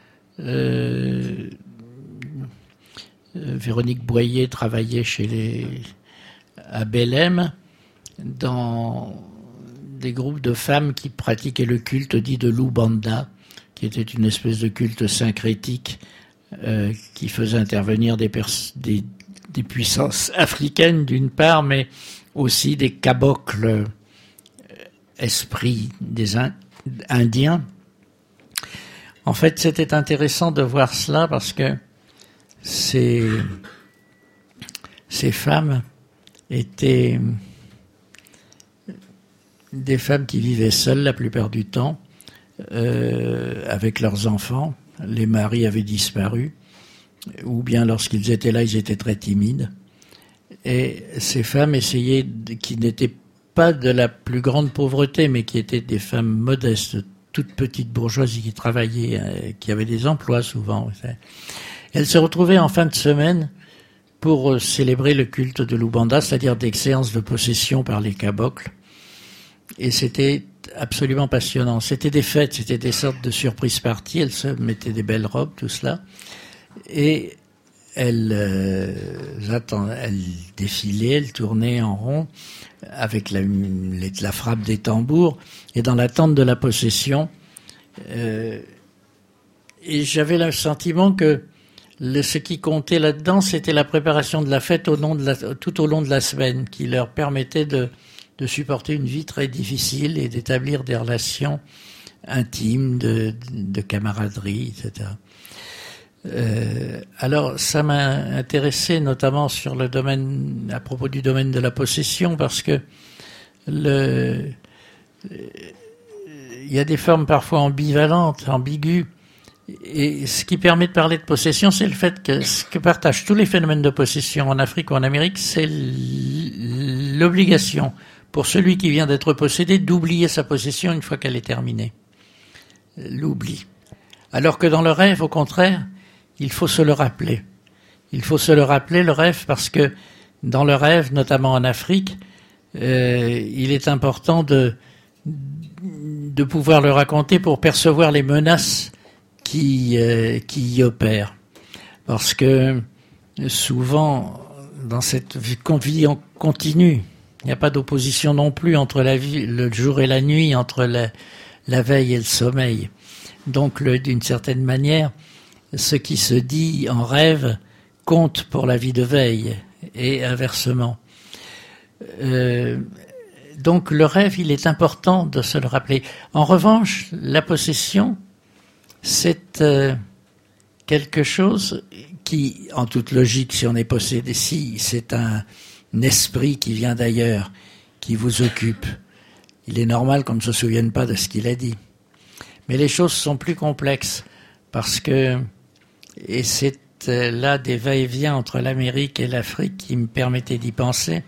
Véronique Boyer travaillait à Belém dans des groupes de femmes qui pratiquaient le culte dit de l'Ubanda, qui était une espèce de culte syncrétique qui faisait intervenir des puissances africaines d'une part, mais aussi des cabocles esprits des Indiens. En fait, c'était intéressant de voir cela parce que ces femmes étaient des femmes qui vivaient seules la plupart du temps, avec leurs enfants, les maris avaient disparu, ou bien lorsqu'ils étaient là, ils étaient très timides. Et ces femmes essayaient, qui n'étaient pas de la plus grande pauvreté, mais qui étaient des femmes modestes, toutes petites bourgeoisies qui travaillaient, qui avaient des emplois souvent. Elles se retrouvaient en fin de semaine pour célébrer le culte de l'Ubanda, c'est-à-dire des séances de possession par les cabocles. Et c'était absolument passionnant. C'était des fêtes, c'était des sortes de surprises parties. Elles se mettaient des belles robes, tout cela. Et elles défilaient, elles tournaient en rond avec la frappe des tambours et dans l'attente de la possession. Et j'avais le sentiment que ce qui comptait là-dedans, c'était la préparation de la fête tout au long de la semaine, qui leur permettait de supporter une vie très difficile et d'établir des relations intimes, de camaraderie, etc. Alors, ça m'a intéressé notamment sur le domaine, à propos du domaine de la possession, parce que il y a des formes parfois ambivalentes, ambiguës, et ce qui permet de parler de possession, c'est le fait que ce que partagent tous les phénomènes de possession en Afrique ou en Amérique, c'est l'obligation pour celui qui vient d'être possédé d'oublier sa possession une fois qu'elle est terminée. L'oubli. Alors que dans le rêve, au contraire, il faut se le rappeler. Il faut se le rappeler, le rêve, parce que dans le rêve, notamment en Afrique, il est important de pouvoir le raconter pour percevoir les menaces qui y opèrent. Parce que souvent, dans cette vie en continu, il n'y a pas d'opposition non plus entre le jour et la nuit, entre la veille et le sommeil. Donc, d'une certaine manière, ce qui se dit en rêve compte pour la vie de veille, et inversement. Donc, le rêve, il est important de se le rappeler. En revanche, la possession, c'est quelque chose qui, en toute logique, si on est possédé, si c'est un esprit qui vient d'ailleurs, qui vous occupe, il est normal qu'on ne se souvienne pas de ce qu'il a dit. Mais les choses sont plus complexes, parce que, et c'est là des va-et-vient entre l'Amérique et l'Afrique qui me permettaient d'y penser,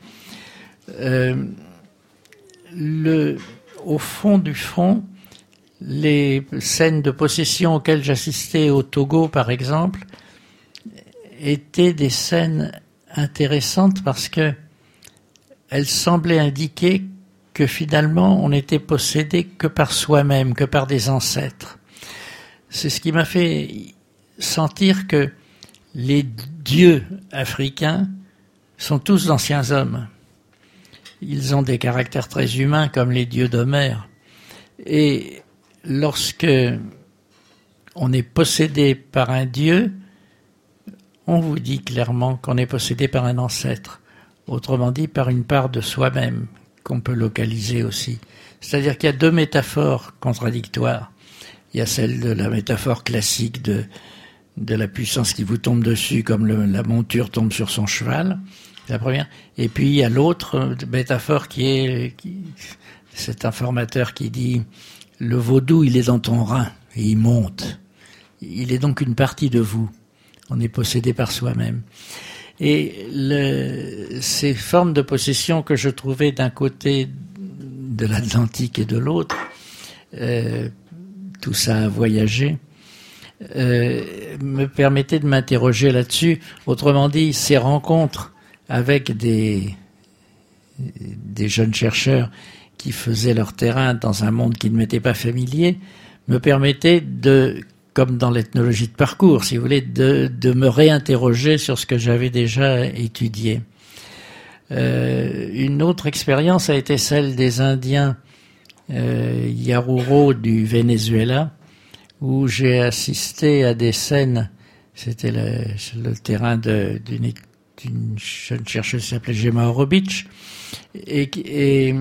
au fond du fond, les scènes de possession auxquelles j'assistais au Togo, par exemple, étaient des scènes intéressantes parce que elles semblaient indiquer que finalement on n'était possédé que par soi-même, que par des ancêtres. C'est ce qui m'a fait sentir que les dieux africains sont tous d'anciens hommes. Ils ont des caractères très humains comme les dieux d'Homère. Et lorsque on est possédé par un dieu, on vous dit clairement qu'on est possédé par un ancêtre. Autrement dit, par une part de soi-même, qu'on peut localiser aussi. C'est-à-dire qu'il y a deux métaphores contradictoires. Il y a celle de la métaphore classique de la puissance qui vous tombe dessus, comme la monture tombe sur son cheval, la première. Et puis il y a l'autre métaphore c'est un formateur qui dit « Le vaudou, il est dans ton rein, et il monte. Il est donc une partie de vous. On est possédé par soi-même. » Et ces formes de possession que je trouvais d'un côté de l'Atlantique et de l'autre, tout ça a voyagé, me permettaient de m'interroger là-dessus. Autrement dit, ces rencontres avec des jeunes chercheurs qui faisaient leur terrain dans un monde qui ne m'était pas familier, me permettaient comme dans l'ethnologie de parcours, si vous voulez, de me réinterroger sur ce que j'avais déjà étudié. Une autre expérience a été celle des Indiens Yaruro du Venezuela, où j'ai assisté à des scènes, c'était le terrain d'une jeune chercheuse qui s'appelait Gemma Horowitz, et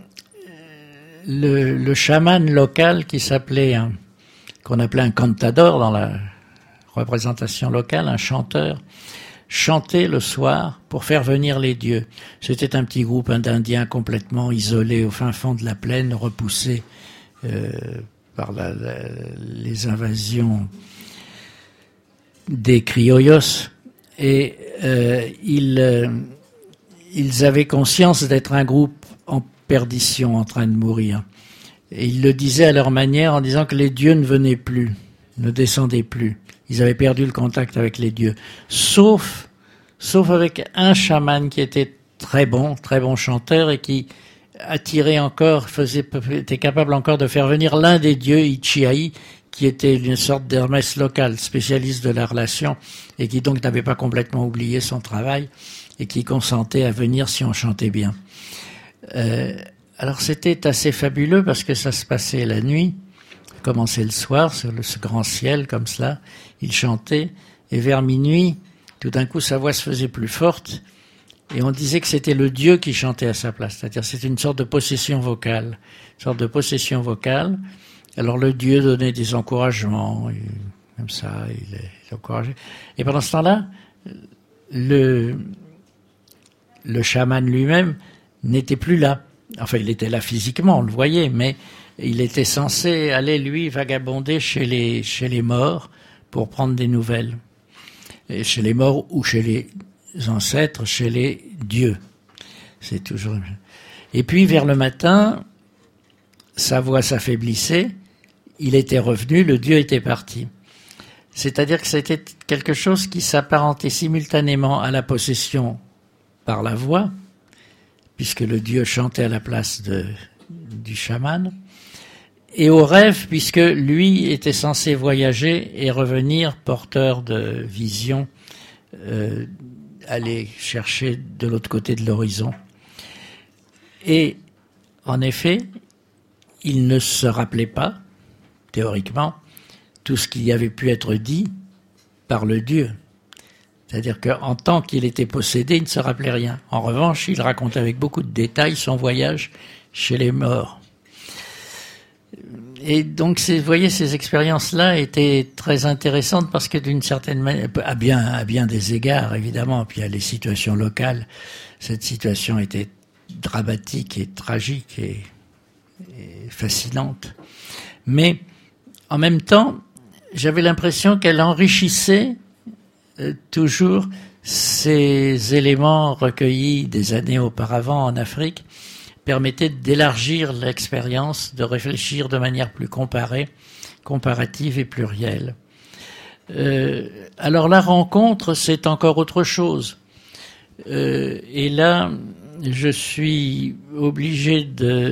le chaman local qu'on appelait un cantador dans la représentation locale, un chanteur, chantait le soir pour faire venir les dieux. C'était un petit groupe d'Indiens complètement isolés au fin fond de la plaine, repoussés par les invasions des criollos, et ils avaient conscience d'être un groupe en perdition, en train de mourir. Et ils le disaient à leur manière en disant que les dieux ne venaient plus, ne descendaient plus. Ils avaient perdu le contact avec les dieux. Sauf avec un chaman qui était très bon chanteur et qui attirait encore, était capable encore de faire venir l'un des dieux, Ichiai, qui était une sorte d'Hermès local, spécialiste de la relation, et qui donc n'avait pas complètement oublié son travail, et qui consentait à venir si on chantait bien. Alors c'était assez fabuleux parce que ça se passait la nuit, ça commençait le soir, sur ce grand ciel comme cela, il chantait, et vers minuit, tout d'un coup sa voix se faisait plus forte, et on disait que c'était le Dieu qui chantait à sa place, c'est-à-dire c'est une sorte de possession vocale, Alors le Dieu donnait des encouragements, comme ça, il encourageait. Et pendant ce temps-là, le chaman lui-même n'était plus là. Enfin, il était là physiquement, on le voyait, mais il était censé aller, lui, vagabonder chez les morts pour prendre des nouvelles. Et chez les morts ou chez les ancêtres, chez les dieux. C'est toujours... Et puis, vers le matin, sa voix s'affaiblissait, il était revenu, le dieu était parti. C'est-à-dire que c'était quelque chose qui s'apparentait simultanément à la possession par la voix, puisque le dieu chantait à la place du chaman, et au rêve, puisque lui était censé voyager et revenir porteur de visions, aller chercher de l'autre côté de l'horizon. Et en effet, il ne se rappelait pas, théoriquement, tout ce qui avait pu être dit par le Dieu. C'est-à-dire qu'en tant qu'il était possédé, il ne se rappelait rien. En revanche, il racontait avec beaucoup de détails son voyage chez les morts. Et donc, vous voyez, ces expériences-là étaient très intéressantes parce que d'une certaine manière, à bien des égards, évidemment, puis à les situations locales, cette situation était dramatique et tragique et fascinante. Mais, en même temps, j'avais l'impression qu'elle enrichissait toujours ces éléments recueillis des années auparavant en Afrique, permettaient d'élargir l'expérience, de réfléchir de manière plus comparative et plurielle. Alors la rencontre, c'est encore autre chose. Et là, je suis obligé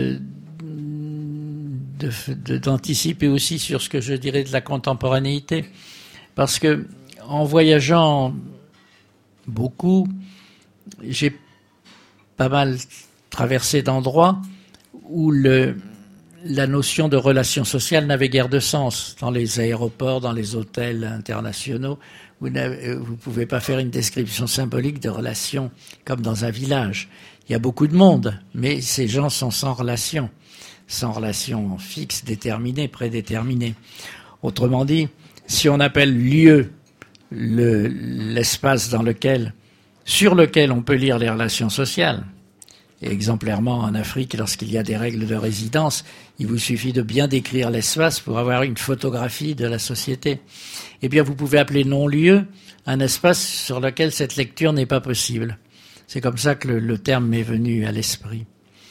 d'anticiper aussi sur ce que je dirais de la contemporanéité, parce que en voyageant beaucoup, j'ai pas mal traversé d'endroits où la notion de relation sociale n'avait guère de sens. Dans les aéroports, dans les hôtels internationaux, vous pouvez pas faire une description symbolique de relation comme dans un village. Il y a beaucoup de monde, mais ces gens sont sans relation fixe, déterminée, prédéterminée. Autrement dit, si on appelle lieu l'espace sur lequel on peut lire les relations sociales, et exemplairement en Afrique, lorsqu'il y a des règles de résidence, il vous suffit de bien décrire l'espace pour avoir une photographie de la société. Eh bien, vous pouvez appeler non-lieu un espace sur lequel cette lecture n'est pas possible. C'est comme ça que le terme m'est venu à l'esprit.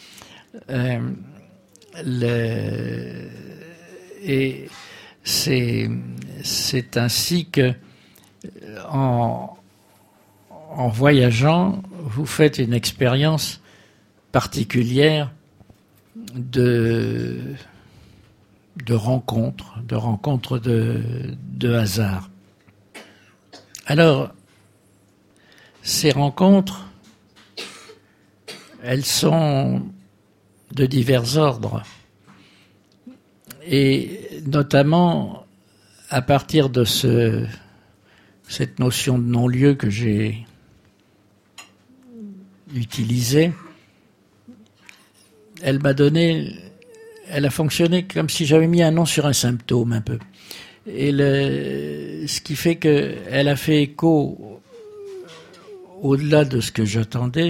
Et c'est ainsi que en voyageant, vous faites une expérience particulière de rencontres de hasard. Alors, ces rencontres, elles sont de divers ordres, et notamment à partir de cette notion de non-lieu que j'ai utilisée, elle a fonctionné comme si j'avais mis un nom sur un symptôme un peu. Et ce qui fait qu'elle a fait écho au-delà de ce que j'attendais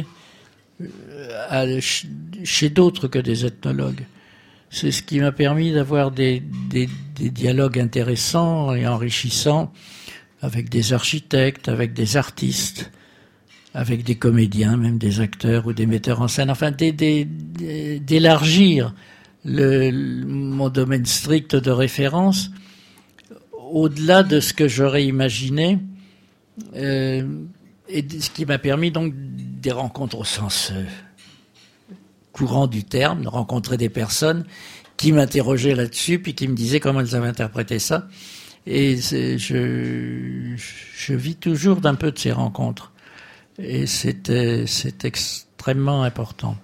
chez d'autres que des ethnologues. C'est ce qui m'a permis d'avoir des dialogues intéressants et enrichissants avec des architectes, avec des artistes, avec des comédiens, même des acteurs ou des metteurs en scène, enfin d'élargir mon domaine strict de référence au-delà de ce que j'aurais imaginé, et ce qui m'a permis donc des rencontres au sens courant du terme, de rencontrer des personnes qui m'interrogeaient là-dessus, puis qui me disaient comment elles avaient interprété ça. Et je vis toujours d'un peu de ces rencontres. Et c'est extrêmement important.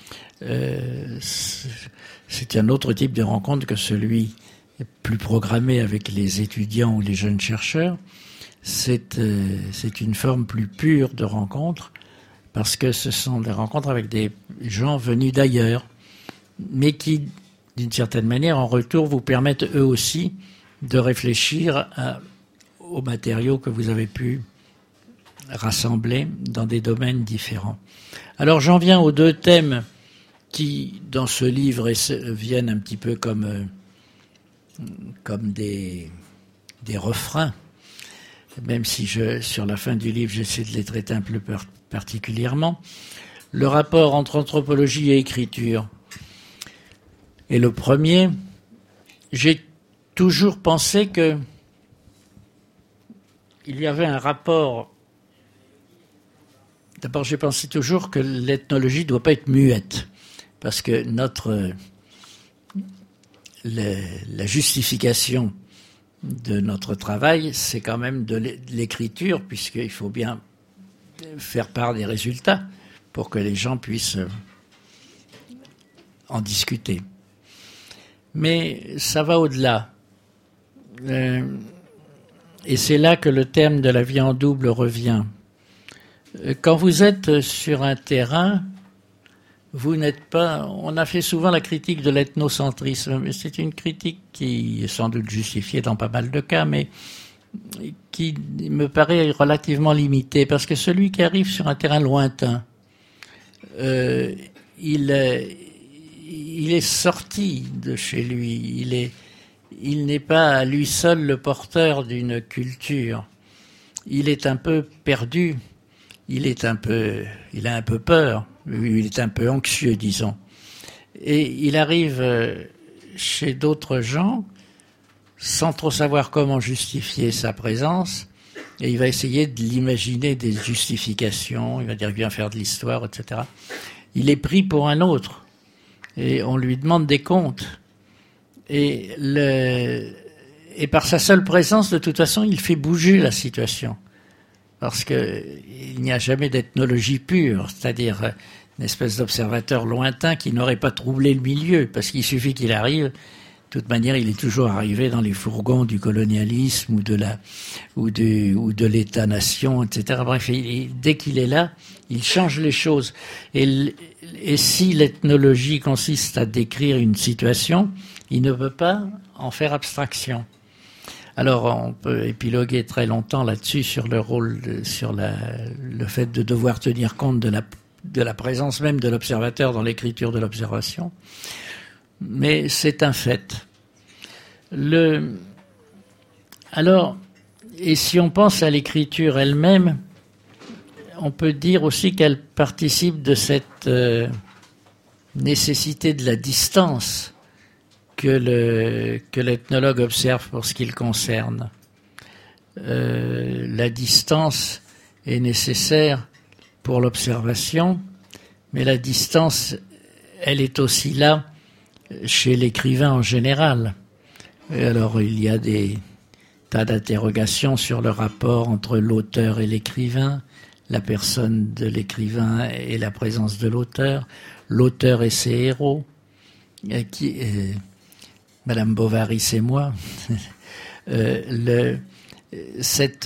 C'est un autre type de rencontre que celui plus programmé avec les étudiants ou les jeunes chercheurs. C'est une forme plus pure de rencontre, parce que ce sont des rencontres avec des gens venus d'ailleurs, mais qui, d'une certaine manière, en retour, vous permettent eux aussi de réfléchir aux matériaux que vous avez pu rassembler dans des domaines différents. Alors j'en viens aux deux thèmes qui, dans ce livre, viennent un petit peu comme des refrains, même si sur la fin du livre, j'essaie de les traiter un peu particulièrement. Le rapport entre anthropologie et écriture. Et le premier, j'ai toujours pensé que il y avait un rapport. D'abord, j'ai pensé toujours que l'ethnologie ne doit pas être muette, parce que la justification de notre travail, c'est quand même de l'écriture, puisqu'il faut bien faire part des résultats pour que les gens puissent en discuter. Mais ça va au-delà. Et c'est là que le thème de la vie en double revient. Quand vous êtes sur un terrain, vous n'êtes pas... On a fait souvent la critique de l'ethnocentrisme, mais c'est une critique qui est sans doute justifiée dans pas mal de cas, mais qui me paraît relativement limitée, parce que celui qui arrive sur un terrain lointain, il est sorti de chez lui, il n'est pas à lui seul le porteur d'une culture, il est un peu perdu, il a un peu peur, il est un peu anxieux, disons. Et il arrive chez d'autres gens sans trop savoir comment justifier sa présence, et il va essayer de l'imaginer des justifications, il va dire qu'il vient faire de l'histoire, etc. Il est pris pour un autre, et on lui demande des comptes. Et par sa seule présence, de toute façon, il fait bouger la situation. Parce qu'il n'y a jamais d'ethnologie pure, c'est-à-dire une espèce d'observateur lointain qui n'aurait pas troublé le milieu, parce qu'il suffit qu'il arrive. De toute manière, il est toujours arrivé dans les fourgons du colonialisme ou de l'État-nation, etc. Bref, dès qu'il est là, il change les choses. Et si l'ethnologie consiste à décrire une situation, il ne peut pas en faire abstraction. Alors, on peut épiloguer très longtemps là-dessus sur le rôle, le fait de devoir tenir compte de la présence même de l'observateur dans l'écriture de l'observation. Mais c'est un fait. Alors, et si on pense à l'écriture elle-même, on peut dire aussi qu'elle participe de cette nécessité de la distance que l'ethnologue observe pour ce qui le concerne. La distance est nécessaire pour l'observation, mais la distance, elle est aussi là chez l'écrivain en général. Et alors, il y a des tas d'interrogations sur le rapport entre l'auteur et l'écrivain, la personne de l'écrivain et la présence de l'auteur et ses héros, Madame Bovary, c'est moi. Cette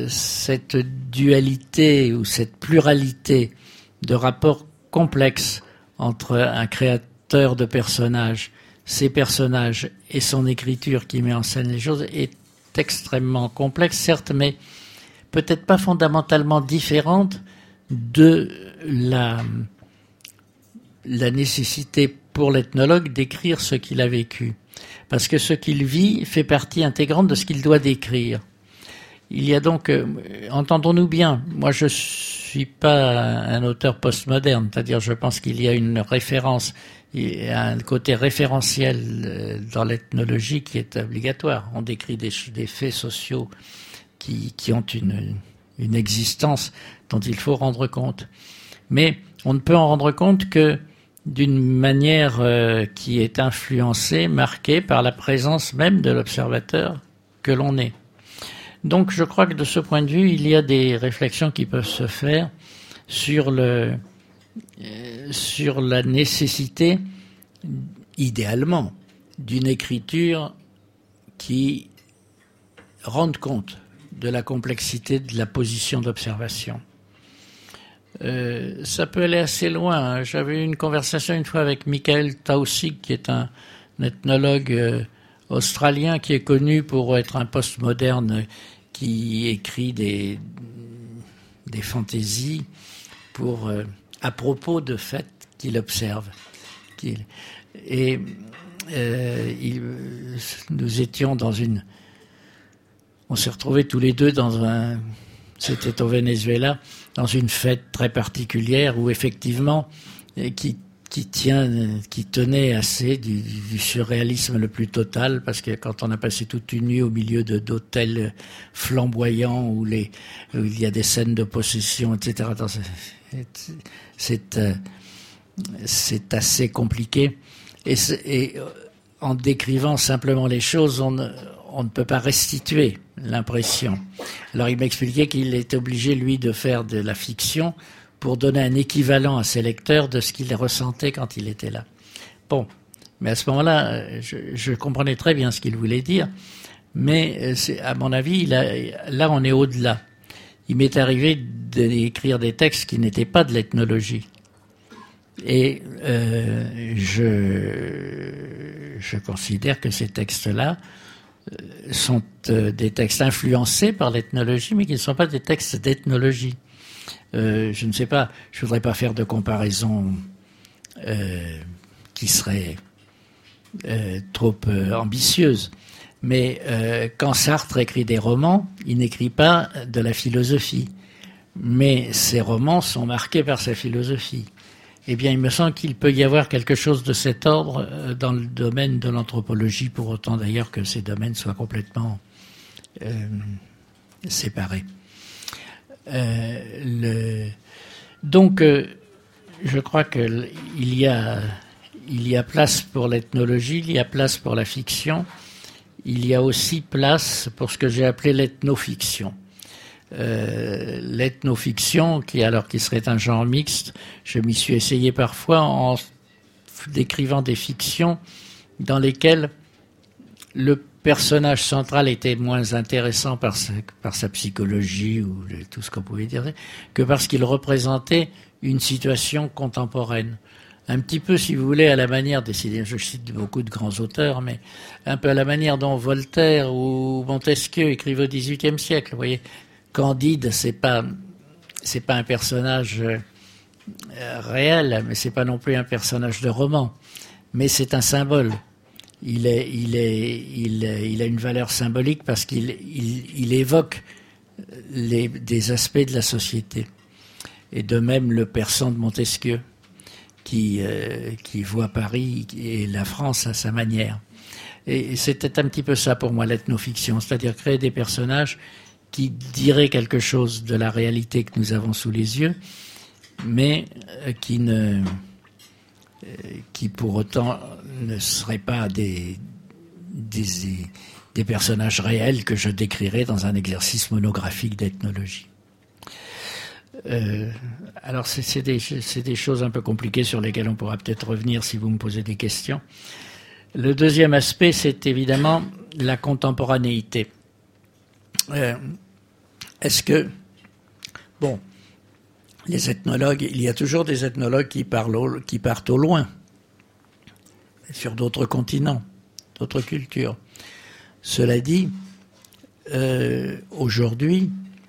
dualité ou cette pluralité de rapports complexes entre un créateur de personnages, ses personnages et son écriture qui met en scène les choses est extrêmement complexe, certes, mais peut-être pas fondamentalement différente de la nécessité pour l'ethnologue d'écrire ce qu'il a vécu. Parce que ce qu'il vit fait partie intégrante de ce qu'il doit décrire. Il y a donc, entendons-nous bien, moi je suis pas un auteur postmoderne, c'est-à-dire je pense qu'il y a une référence, il y a un côté référentiel dans l'ethnologie qui est obligatoire. On décrit des faits sociaux qui ont une existence dont il faut rendre compte. Mais on ne peut en rendre compte que d'une manière qui est influencée, marquée par la présence même de l'observateur que l'on est. Donc je crois que de ce point de vue, il y a des réflexions qui peuvent se faire sur la nécessité, idéalement, d'une écriture qui rende compte de la complexité de la position d'observation. Ça peut aller assez loin. J'avais eu une conversation une fois avec Michael Taussig, qui est un ethnologue australien qui est connu pour être un postmoderne qui écrit des fantaisies à propos de faits qu'il observe. Nous étions on s'est retrouvés tous les deux c'était au Venezuela, dans une fête très particulière où effectivement, qui tenait assez du surréalisme le plus total, parce que quand on a passé toute une nuit au milieu d'hôtels flamboyants où il y a des scènes de possession, etc., c'est assez compliqué. Et en décrivant simplement les choses, on ne peut pas restituer l'impression. Alors il m'expliquait qu'il était obligé, lui, de faire de la fiction pour donner un équivalent à ses lecteurs de ce qu'il ressentait quand il était là. Bon, mais à ce moment-là, je comprenais très bien ce qu'il voulait dire, mais à mon avis, là on est au-delà. Il m'est arrivé d'écrire des textes qui n'étaient pas de l'ethnologie. Et je considère que ces textes-là sont des textes influencés par l'ethnologie, mais qui ne sont pas des textes d'ethnologie. Je ne sais pas, je voudrais pas faire de comparaison qui serait trop ambitieuse, mais quand Sartre écrit des romans, il n'écrit pas de la philosophie, mais ses romans sont marqués par sa philosophie. Eh bien, il me semble qu'il peut y avoir quelque chose de cet ordre dans le domaine de l'anthropologie, pour autant d'ailleurs que ces domaines soient complètement séparés. Donc, je crois qu'il y a place pour l'ethnologie, il y a place pour la fiction, il y a aussi place pour ce que j'ai appelé l'ethnofiction. L'ethnofiction, qui serait un genre mixte, je m'y suis essayé parfois en décrivant des fictions dans lesquelles le personnage central était moins intéressant par sa psychologie ou tout ce qu'on pouvait dire, que parce qu'il représentait une situation contemporaine. Un petit peu, si vous voulez, à la manière je cite beaucoup de grands auteurs, mais un peu à la manière dont Voltaire ou Montesquieu écrivent au XVIIIe siècle, vous voyez. Candide, c'est pas un personnage réel, mais c'est pas non plus un personnage de roman, mais c'est un symbole. Il a une valeur symbolique parce qu'il évoque des aspects de la société. Et de même le persan de Montesquieu, qui voit Paris et la France à sa manière. Et c'était un petit peu ça pour moi, l'ethnofiction, c'est-à-dire créer des personnages qui dirait quelque chose de la réalité que nous avons sous les yeux, mais qui pour autant ne seraient pas des personnages réels que je décrirais dans un exercice monographique d'ethnologie. Alors c'est des choses un peu compliquées sur lesquelles on pourra peut-être revenir si vous me posez des questions. Le deuxième aspect, c'est évidemment la contemporanéité. Est-ce que, les ethnologues, il y a toujours des ethnologues qui partent au loin, sur d'autres continents, d'autres cultures. Cela dit, aujourd'hui,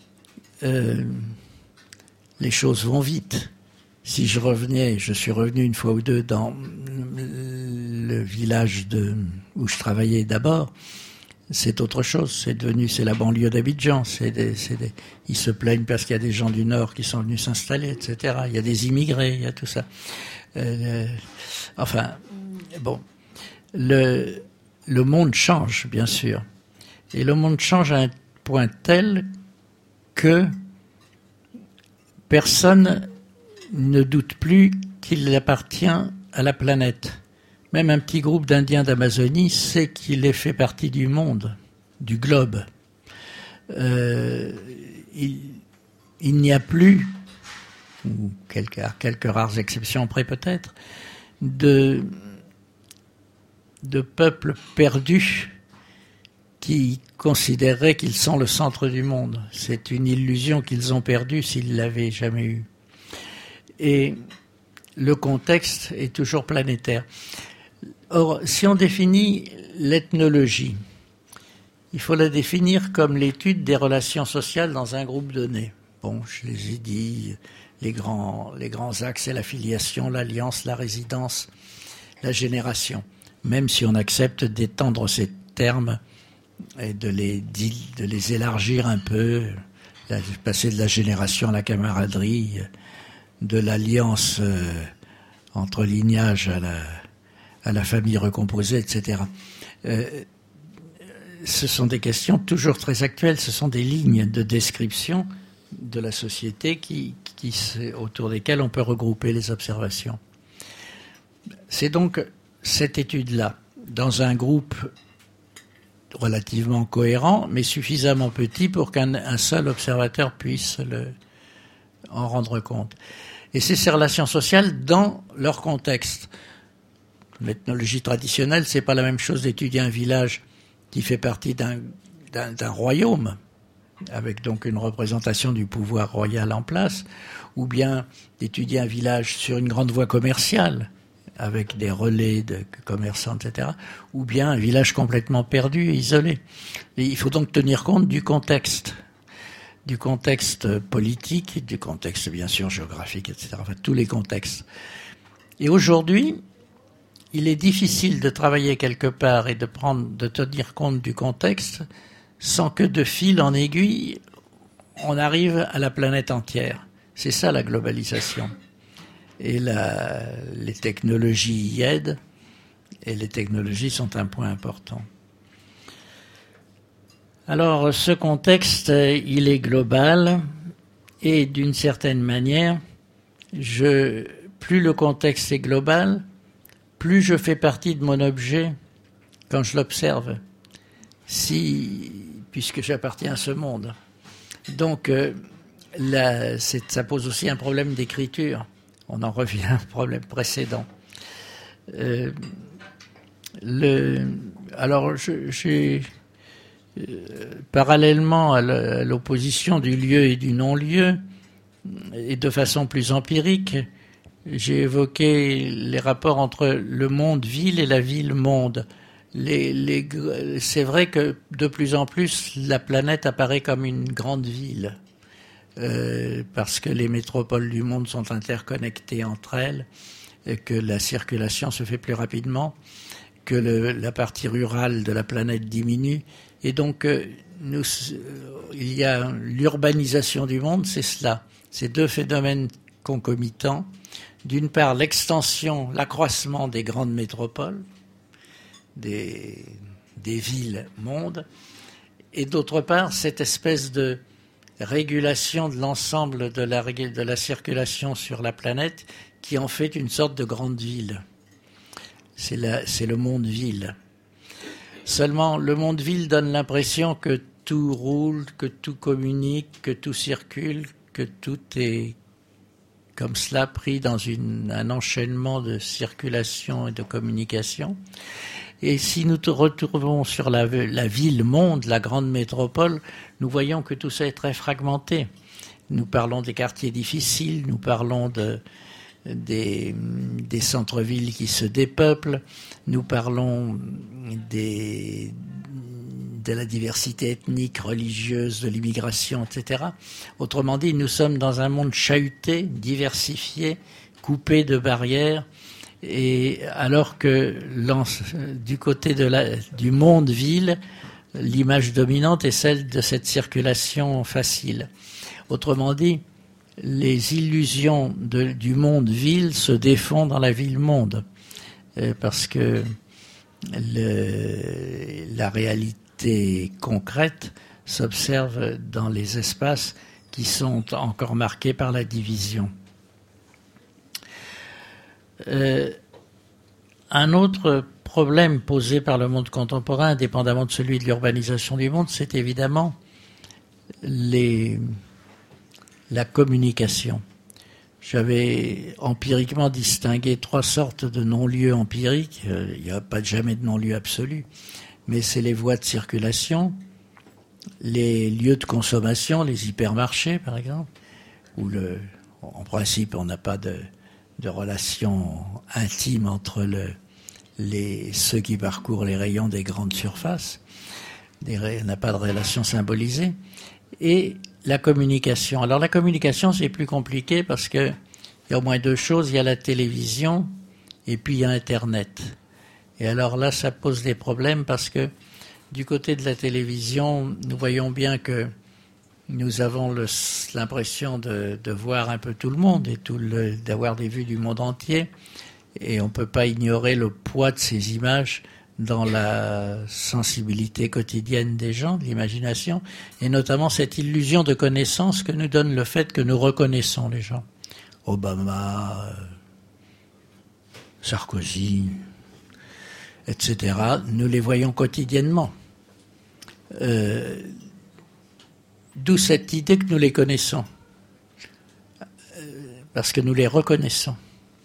les choses vont vite. Si je suis revenu une fois ou deux dans le village où je travaillais d'abord, c'est autre chose. C'est la banlieue d'Abidjan. Ils se plaignent parce qu'il y a des gens du Nord qui sont venus s'installer, etc. Il y a des immigrés, il y a tout ça. Enfin, bon, le monde change, bien sûr. Et le monde change à un point tel que personne ne doute plus qu'il appartient à la planète. Même un petit groupe d'Indiens d'Amazonie sait qu'il est fait partie du monde, du globe. Il n'y a plus, ou quelques rares exceptions près peut-être, de peuples perdus qui considéreraient qu'ils sont le centre du monde. C'est une illusion qu'ils ont perdue s'ils l'avaient jamais eue. Et le contexte est toujours planétaire. Or, si on définit l'ethnologie, il faut la définir comme l'étude des relations sociales dans un groupe donné. Bon, je les ai dit, les grands axes, c'est la filiation, l'alliance, la résidence, la génération. Même si on accepte d'étendre ces termes et de les élargir un peu, passer de la génération à la camaraderie, de l'alliance entre lignages à la famille recomposée, etc. Ce sont des questions toujours très actuelles, ce sont des lignes de description de la société autour desquelles on peut regrouper les observations. C'est donc cette étude-là, dans un groupe relativement cohérent, mais suffisamment petit pour qu'un seul observateur puisse en rendre compte. Et c'est ces relations sociales dans leur contexte. L'ethnologie traditionnelle, c'est pas la même chose d'étudier un village qui fait partie d'un royaume, avec donc une représentation du pouvoir royal en place, ou bien d'étudier un village sur une grande voie commerciale, avec des relais de commerçants, etc., ou bien un village complètement perdu et isolé. Et il faut donc tenir compte du contexte politique, du contexte bien sûr géographique, etc., enfin tous les contextes. Et aujourd'hui, il est difficile de travailler quelque part et de tenir compte du contexte sans que de fil en aiguille, on arrive à la planète entière. C'est ça la globalisation. Et les technologies y aident, et les technologies sont un point important. Alors, ce contexte, il est global, et d'une certaine manière, plus le contexte est global, plus je fais partie de mon objet quand je l'observe, puisque j'appartiens à ce monde. Donc, ça pose aussi un problème d'écriture. On en revient au problème précédent. Parallèlement à l'opposition du lieu et du non-lieu, et de façon plus empirique, j'ai évoqué les rapports entre le monde-ville et la ville-monde. C'est vrai que de plus en plus, la planète apparaît comme une grande ville, parce que les métropoles du monde sont interconnectées entre elles, et que la circulation se fait plus rapidement, que la partie rurale de la planète diminue. Et donc, il y a l'urbanisation du monde, c'est cela. C'est deux phénomènes concomitants. D'une part, l'extension, l'accroissement des grandes métropoles, des villes-mondes, et d'autre part, cette espèce de régulation de l'ensemble de la circulation sur la planète qui en fait une sorte de grande ville. C'est le monde-ville. Seulement, le monde-ville donne l'impression que tout roule, que tout communique, que tout circule, que tout est comme cela pris dans un enchaînement de circulation et de communication. Et si nous retrouvons sur la ville-monde, la grande métropole, nous voyons que tout ça est très fragmenté. Nous parlons des quartiers difficiles, nous parlons des centres-villes qui se dépeuplent, nous parlons de la diversité ethnique, religieuse, de l'immigration, etc. Autrement dit, nous sommes dans un monde chahuté, diversifié, coupé de barrières, et alors que du côté du monde-ville, l'image dominante est celle de cette circulation facile. Autrement dit, les illusions du monde-ville se défont dans la ville-monde, parce que la réalité concrète s'observe dans les espaces qui sont encore marqués par la division. Un autre problème posé par le monde contemporain, indépendamment de celui de l'urbanisation du monde, c'est évidemment la communication. J'avais empiriquement distingué 3 sortes de non-lieux empiriques. Il n'y a pas jamais de non-lieu absolu, mais c'est les voies de circulation, les lieux de consommation, les hypermarchés par exemple, où en principe on n'a pas de relation intime entre ceux qui parcourent les rayons des grandes surfaces. On n'a pas de relation symbolisée. Et la communication. Alors la communication, c'est plus compliqué parce que il y a au moins 2 choses. Il y a la télévision et puis il y a Internet. Et alors là, ça pose des problèmes parce que du côté de la télévision, nous voyons bien que nous avons l'impression de voir un peu tout le monde et d'avoir des vues du monde entier. Et on ne peut pas ignorer le poids de ces images dans la sensibilité quotidienne des gens, de l'imagination, et notamment cette illusion de connaissance que nous donne le fait que nous reconnaissons les gens. Obama, Sarkozy, etc. Nous les voyons quotidiennement. D'où cette idée que nous les connaissons, parce que nous les reconnaissons.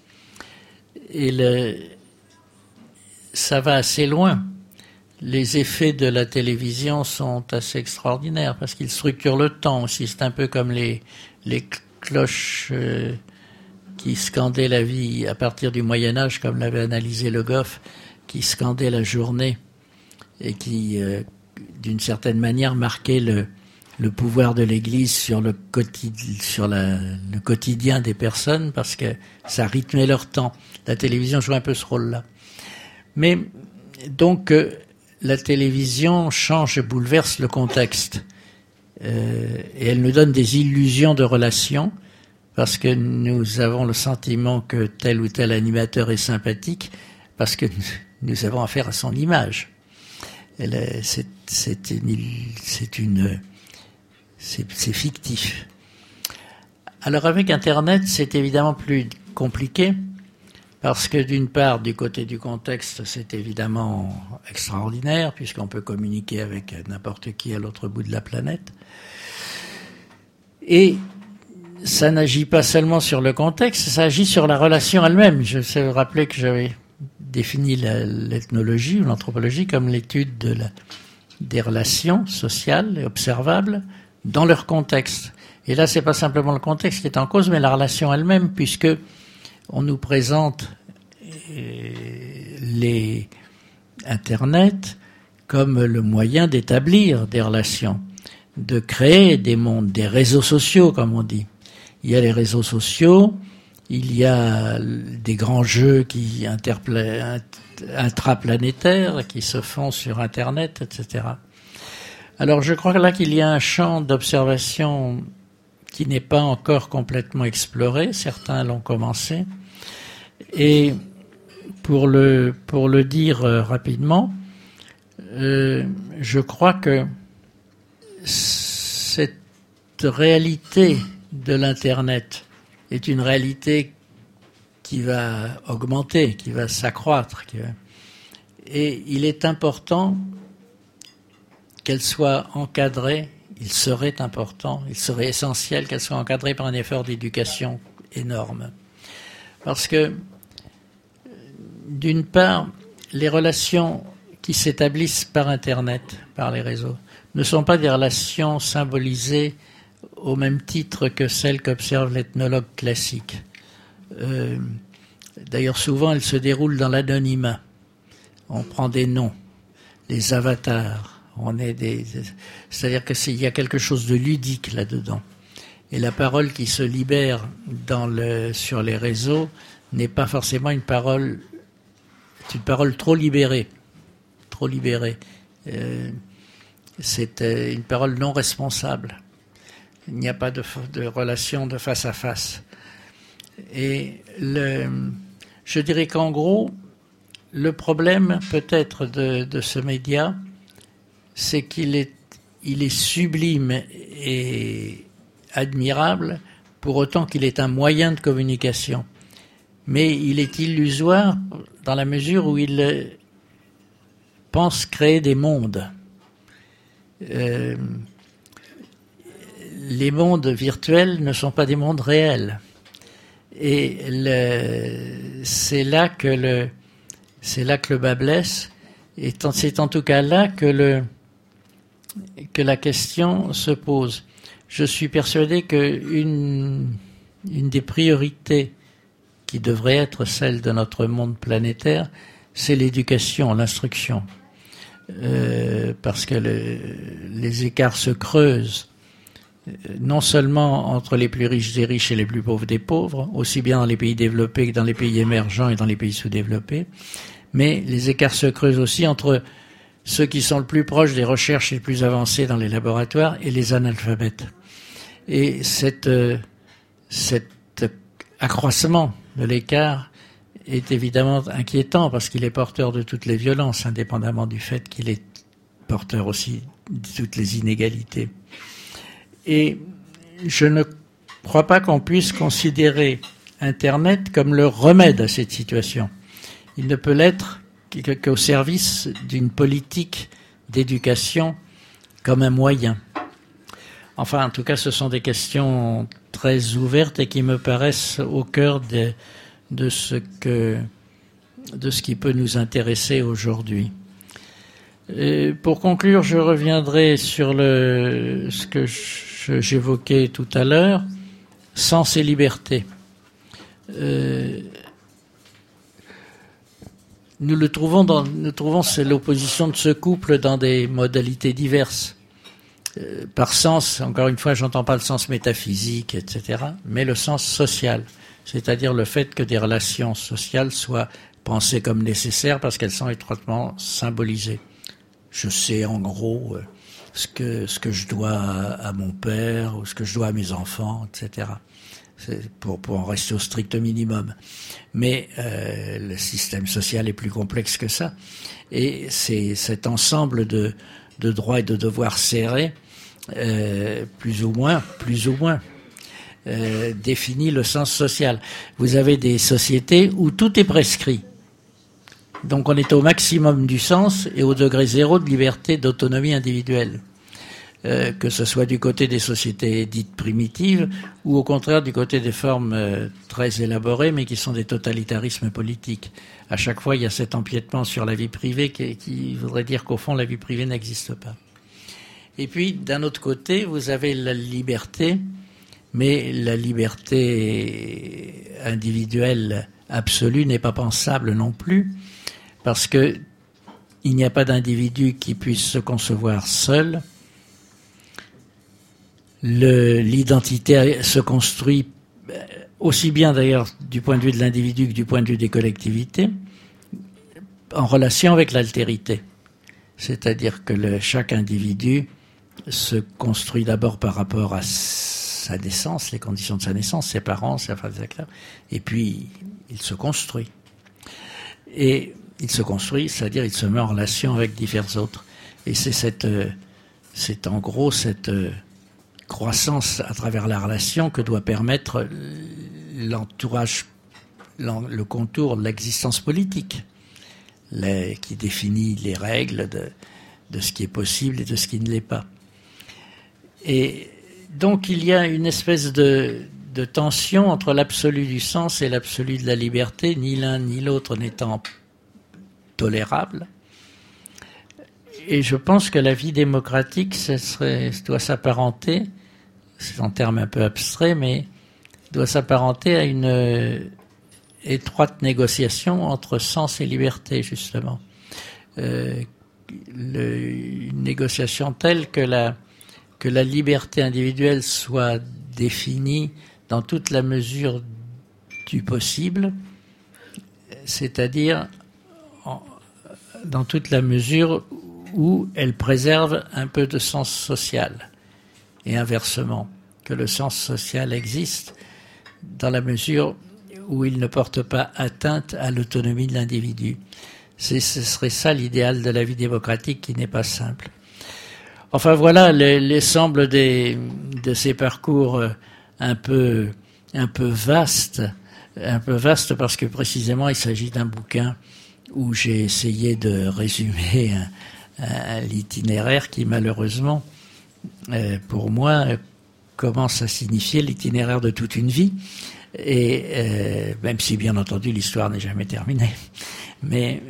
Et ça va assez loin. Les effets de la télévision sont assez extraordinaires parce qu'ils structurent le temps aussi. C'est un peu comme les cloches qui scandaient la vie à partir du Moyen-Âge, comme l'avait analysé Le Goff, qui scandaient la journée et qui, d'une certaine manière, marquaient le pouvoir de l'Église sur le quotidien des personnes parce que ça rythmait leur temps. La télévision joue un peu ce rôle-là. Mais donc la télévision change et bouleverse le contexte et elle nous donne des illusions de relations parce que nous avons le sentiment que tel ou tel animateur est sympathique parce que nous avons affaire à son image. C'est fictif. Alors avec Internet, c'est évidemment plus compliqué parce que d'une part, du côté du contexte, c'est évidemment extraordinaire puisqu'on peut communiquer avec n'importe qui à l'autre bout de la planète. Et ça n'agit pas seulement sur le contexte, ça agit sur la relation elle-même. Je sais rappeler que j'avais défini l'ethnologie ou l'anthropologie comme l'étude des relations sociales et observables dans leur contexte. Et là, c'est pas simplement le contexte qui est en cause, mais la relation elle-même, puisque on nous présente les Internet comme le moyen d'établir des relations, de créer des mondes, des réseaux sociaux, comme on dit. Il y a les réseaux sociaux, il y a des grands jeux intraplanétaires qui se font sur Internet, etc. Alors je crois là qu'il y a un champ d'observation qui n'est pas encore complètement exploré, certains l'ont commencé, et pour le dire rapidement, je crois que cette réalité de l'Internet est une réalité qui va augmenter, qui va s'accroître, et il est important qu'elle soit encadrée. Il serait essentiel qu'elle soit encadrée par un effort d'éducation énorme. Parce que, d'une part, les relations qui s'établissent par Internet, par les réseaux, ne sont pas des relations symbolisées au même titre que celles qu'observe l'ethnologue classique. D'ailleurs, souvent, elles se déroulent dans l'anonymat. On prend des noms, des avatars. C'est-à-dire qu'il y a quelque chose de ludique là-dedans. Et la parole qui se libère sur les réseaux n'est pas forcément une parole trop libérée. C'est une parole non responsable. Il n'y a pas de relation de face à face. Et je dirais qu'en gros, le problème peut-être de ce média, c'est qu'il est sublime et admirable, pour autant qu'il est un moyen de communication. Mais il est illusoire dans la mesure où il pense créer des mondes. Les mondes virtuels ne sont pas des mondes réels. Et c'est là que le bas blesse. Et c'est en tout cas là que la question se pose. Je suis persuadé qu'une des priorités qui devrait être celle de notre monde planétaire, c'est l'éducation, l'instruction. Parce que les écarts se creusent, non seulement entre les plus riches des riches et les plus pauvres des pauvres, aussi bien dans les pays développés que dans les pays émergents et dans les pays sous-développés, mais les écarts se creusent aussi entre ceux qui sont le plus proches des recherches les plus avancées dans les laboratoires et les analphabètes. Et cet accroissement de l'écart est évidemment inquiétant parce qu'il est porteur de toutes les violences, indépendamment du fait qu'il est porteur aussi de toutes les inégalités. Et je ne crois pas qu'on puisse considérer Internet comme le remède à cette situation. Il ne peut l'être qu'au service d'une politique d'éducation comme un moyen. Enfin, en tout cas, ce sont des questions très ouvertes et qui me paraissent au cœur de ce qui peut nous intéresser aujourd'hui. Et pour conclure, je reviendrai sur ce que j'évoquais tout à l'heure, sens et liberté. Nous trouvons c'est l'opposition de ce couple dans des modalités diverses. Par sens, encore une fois, j'entends pas le sens métaphysique, etc., mais le sens social, c'est-à-dire le fait que des relations sociales soient pensées comme nécessaires parce qu'elles sont étroitement symbolisées. Je sais en gros ce que je dois à mon père ou ce que je dois à mes enfants, etc. C'est pour en rester au strict minimum. Mais le système social est plus complexe que ça. Et c'est cet ensemble de droits et de devoirs serrés, plus ou moins, définit le sens social. Vous avez des sociétés où tout est prescrit. Donc on est au maximum du sens et au degré zéro de liberté, d'autonomie individuelle. Que ce soit du côté des sociétés dites primitives ou au contraire du côté des formes très élaborées mais qui sont des totalitarismes politiques. À chaque fois, il y a cet empiètement sur la vie privée qui voudrait dire qu'au fond, la vie privée n'existe pas. Et puis, d'un autre côté, vous avez la liberté, mais la liberté individuelle absolue n'est pas pensable non plus, parce que il n'y a pas d'individu qui puisse se concevoir seul. L'identité se construit aussi bien d'ailleurs du point de vue de l'individu que du point de vue des collectivités, en relation avec l'altérité. C'est-à-dire que chaque individu se construit d'abord par rapport à sa naissance, les conditions de sa naissance, ses parents, ses frères et sœurs, et puis il se construit. Et il se construit, c'est-à-dire il se met en relation avec divers autres. Et c'est en gros cette croissance à travers la relation que doit permettre l'entourage, le contour de l'existence politique, qui définit les règles de ce qui est possible et de ce qui ne l'est pas. Et donc il y a une espèce de tension entre l'absolu du sens et l'absolu de la liberté, ni l'un ni l'autre n'étant tolérable. Et je pense que la vie démocratique doit s'apparenter, c'est en termes un peu abstraits, mais doit s'apparenter à une étroite négociation entre sens et liberté, justement. Une négociation telle que la liberté individuelle soit définie dans toute la mesure du possible, c'est-à-dire dans toute la mesure où elle préserve un peu de sens social. Et inversement, que le sens social existe dans la mesure où il ne porte pas atteinte à l'autonomie de l'individu. Ce serait ça l'idéal de la vie démocratique qui n'est pas simple. Enfin voilà l'ensemble de ces parcours un peu vastes parce que précisément il s'agit d'un bouquin où j'ai essayé de résumer l'itinéraire qui malheureusement pour moi commence à signifier l'itinéraire de toute une vie et même si bien entendu l'histoire n'est jamais terminée, mais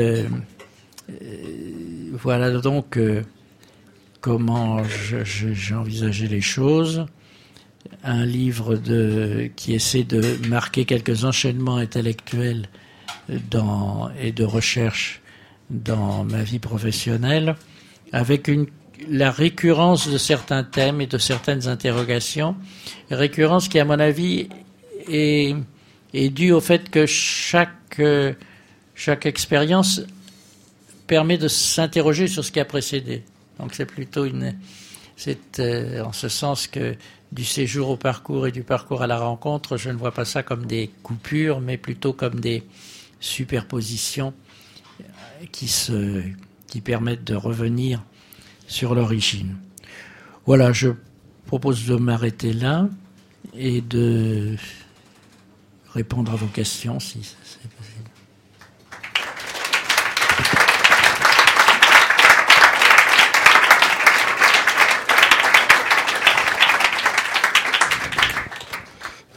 voilà donc comment j'ai envisagé les choses. Un livre qui essaie de marquer quelques enchaînements intellectuels et de recherche dans ma vie professionnelle, avec la récurrence de certains thèmes et de certaines interrogations, récurrence qui, à mon avis, est due au fait que chaque expérience permet de s'interroger sur ce qui a précédé. Donc c'est plutôt en ce sens que du séjour au parcours et du parcours à la rencontre, je ne vois pas ça comme des coupures, mais plutôt comme des superpositions qui permettent de revenir sur l'origine. Voilà, je propose de m'arrêter là et de répondre à vos questions si c'est possible.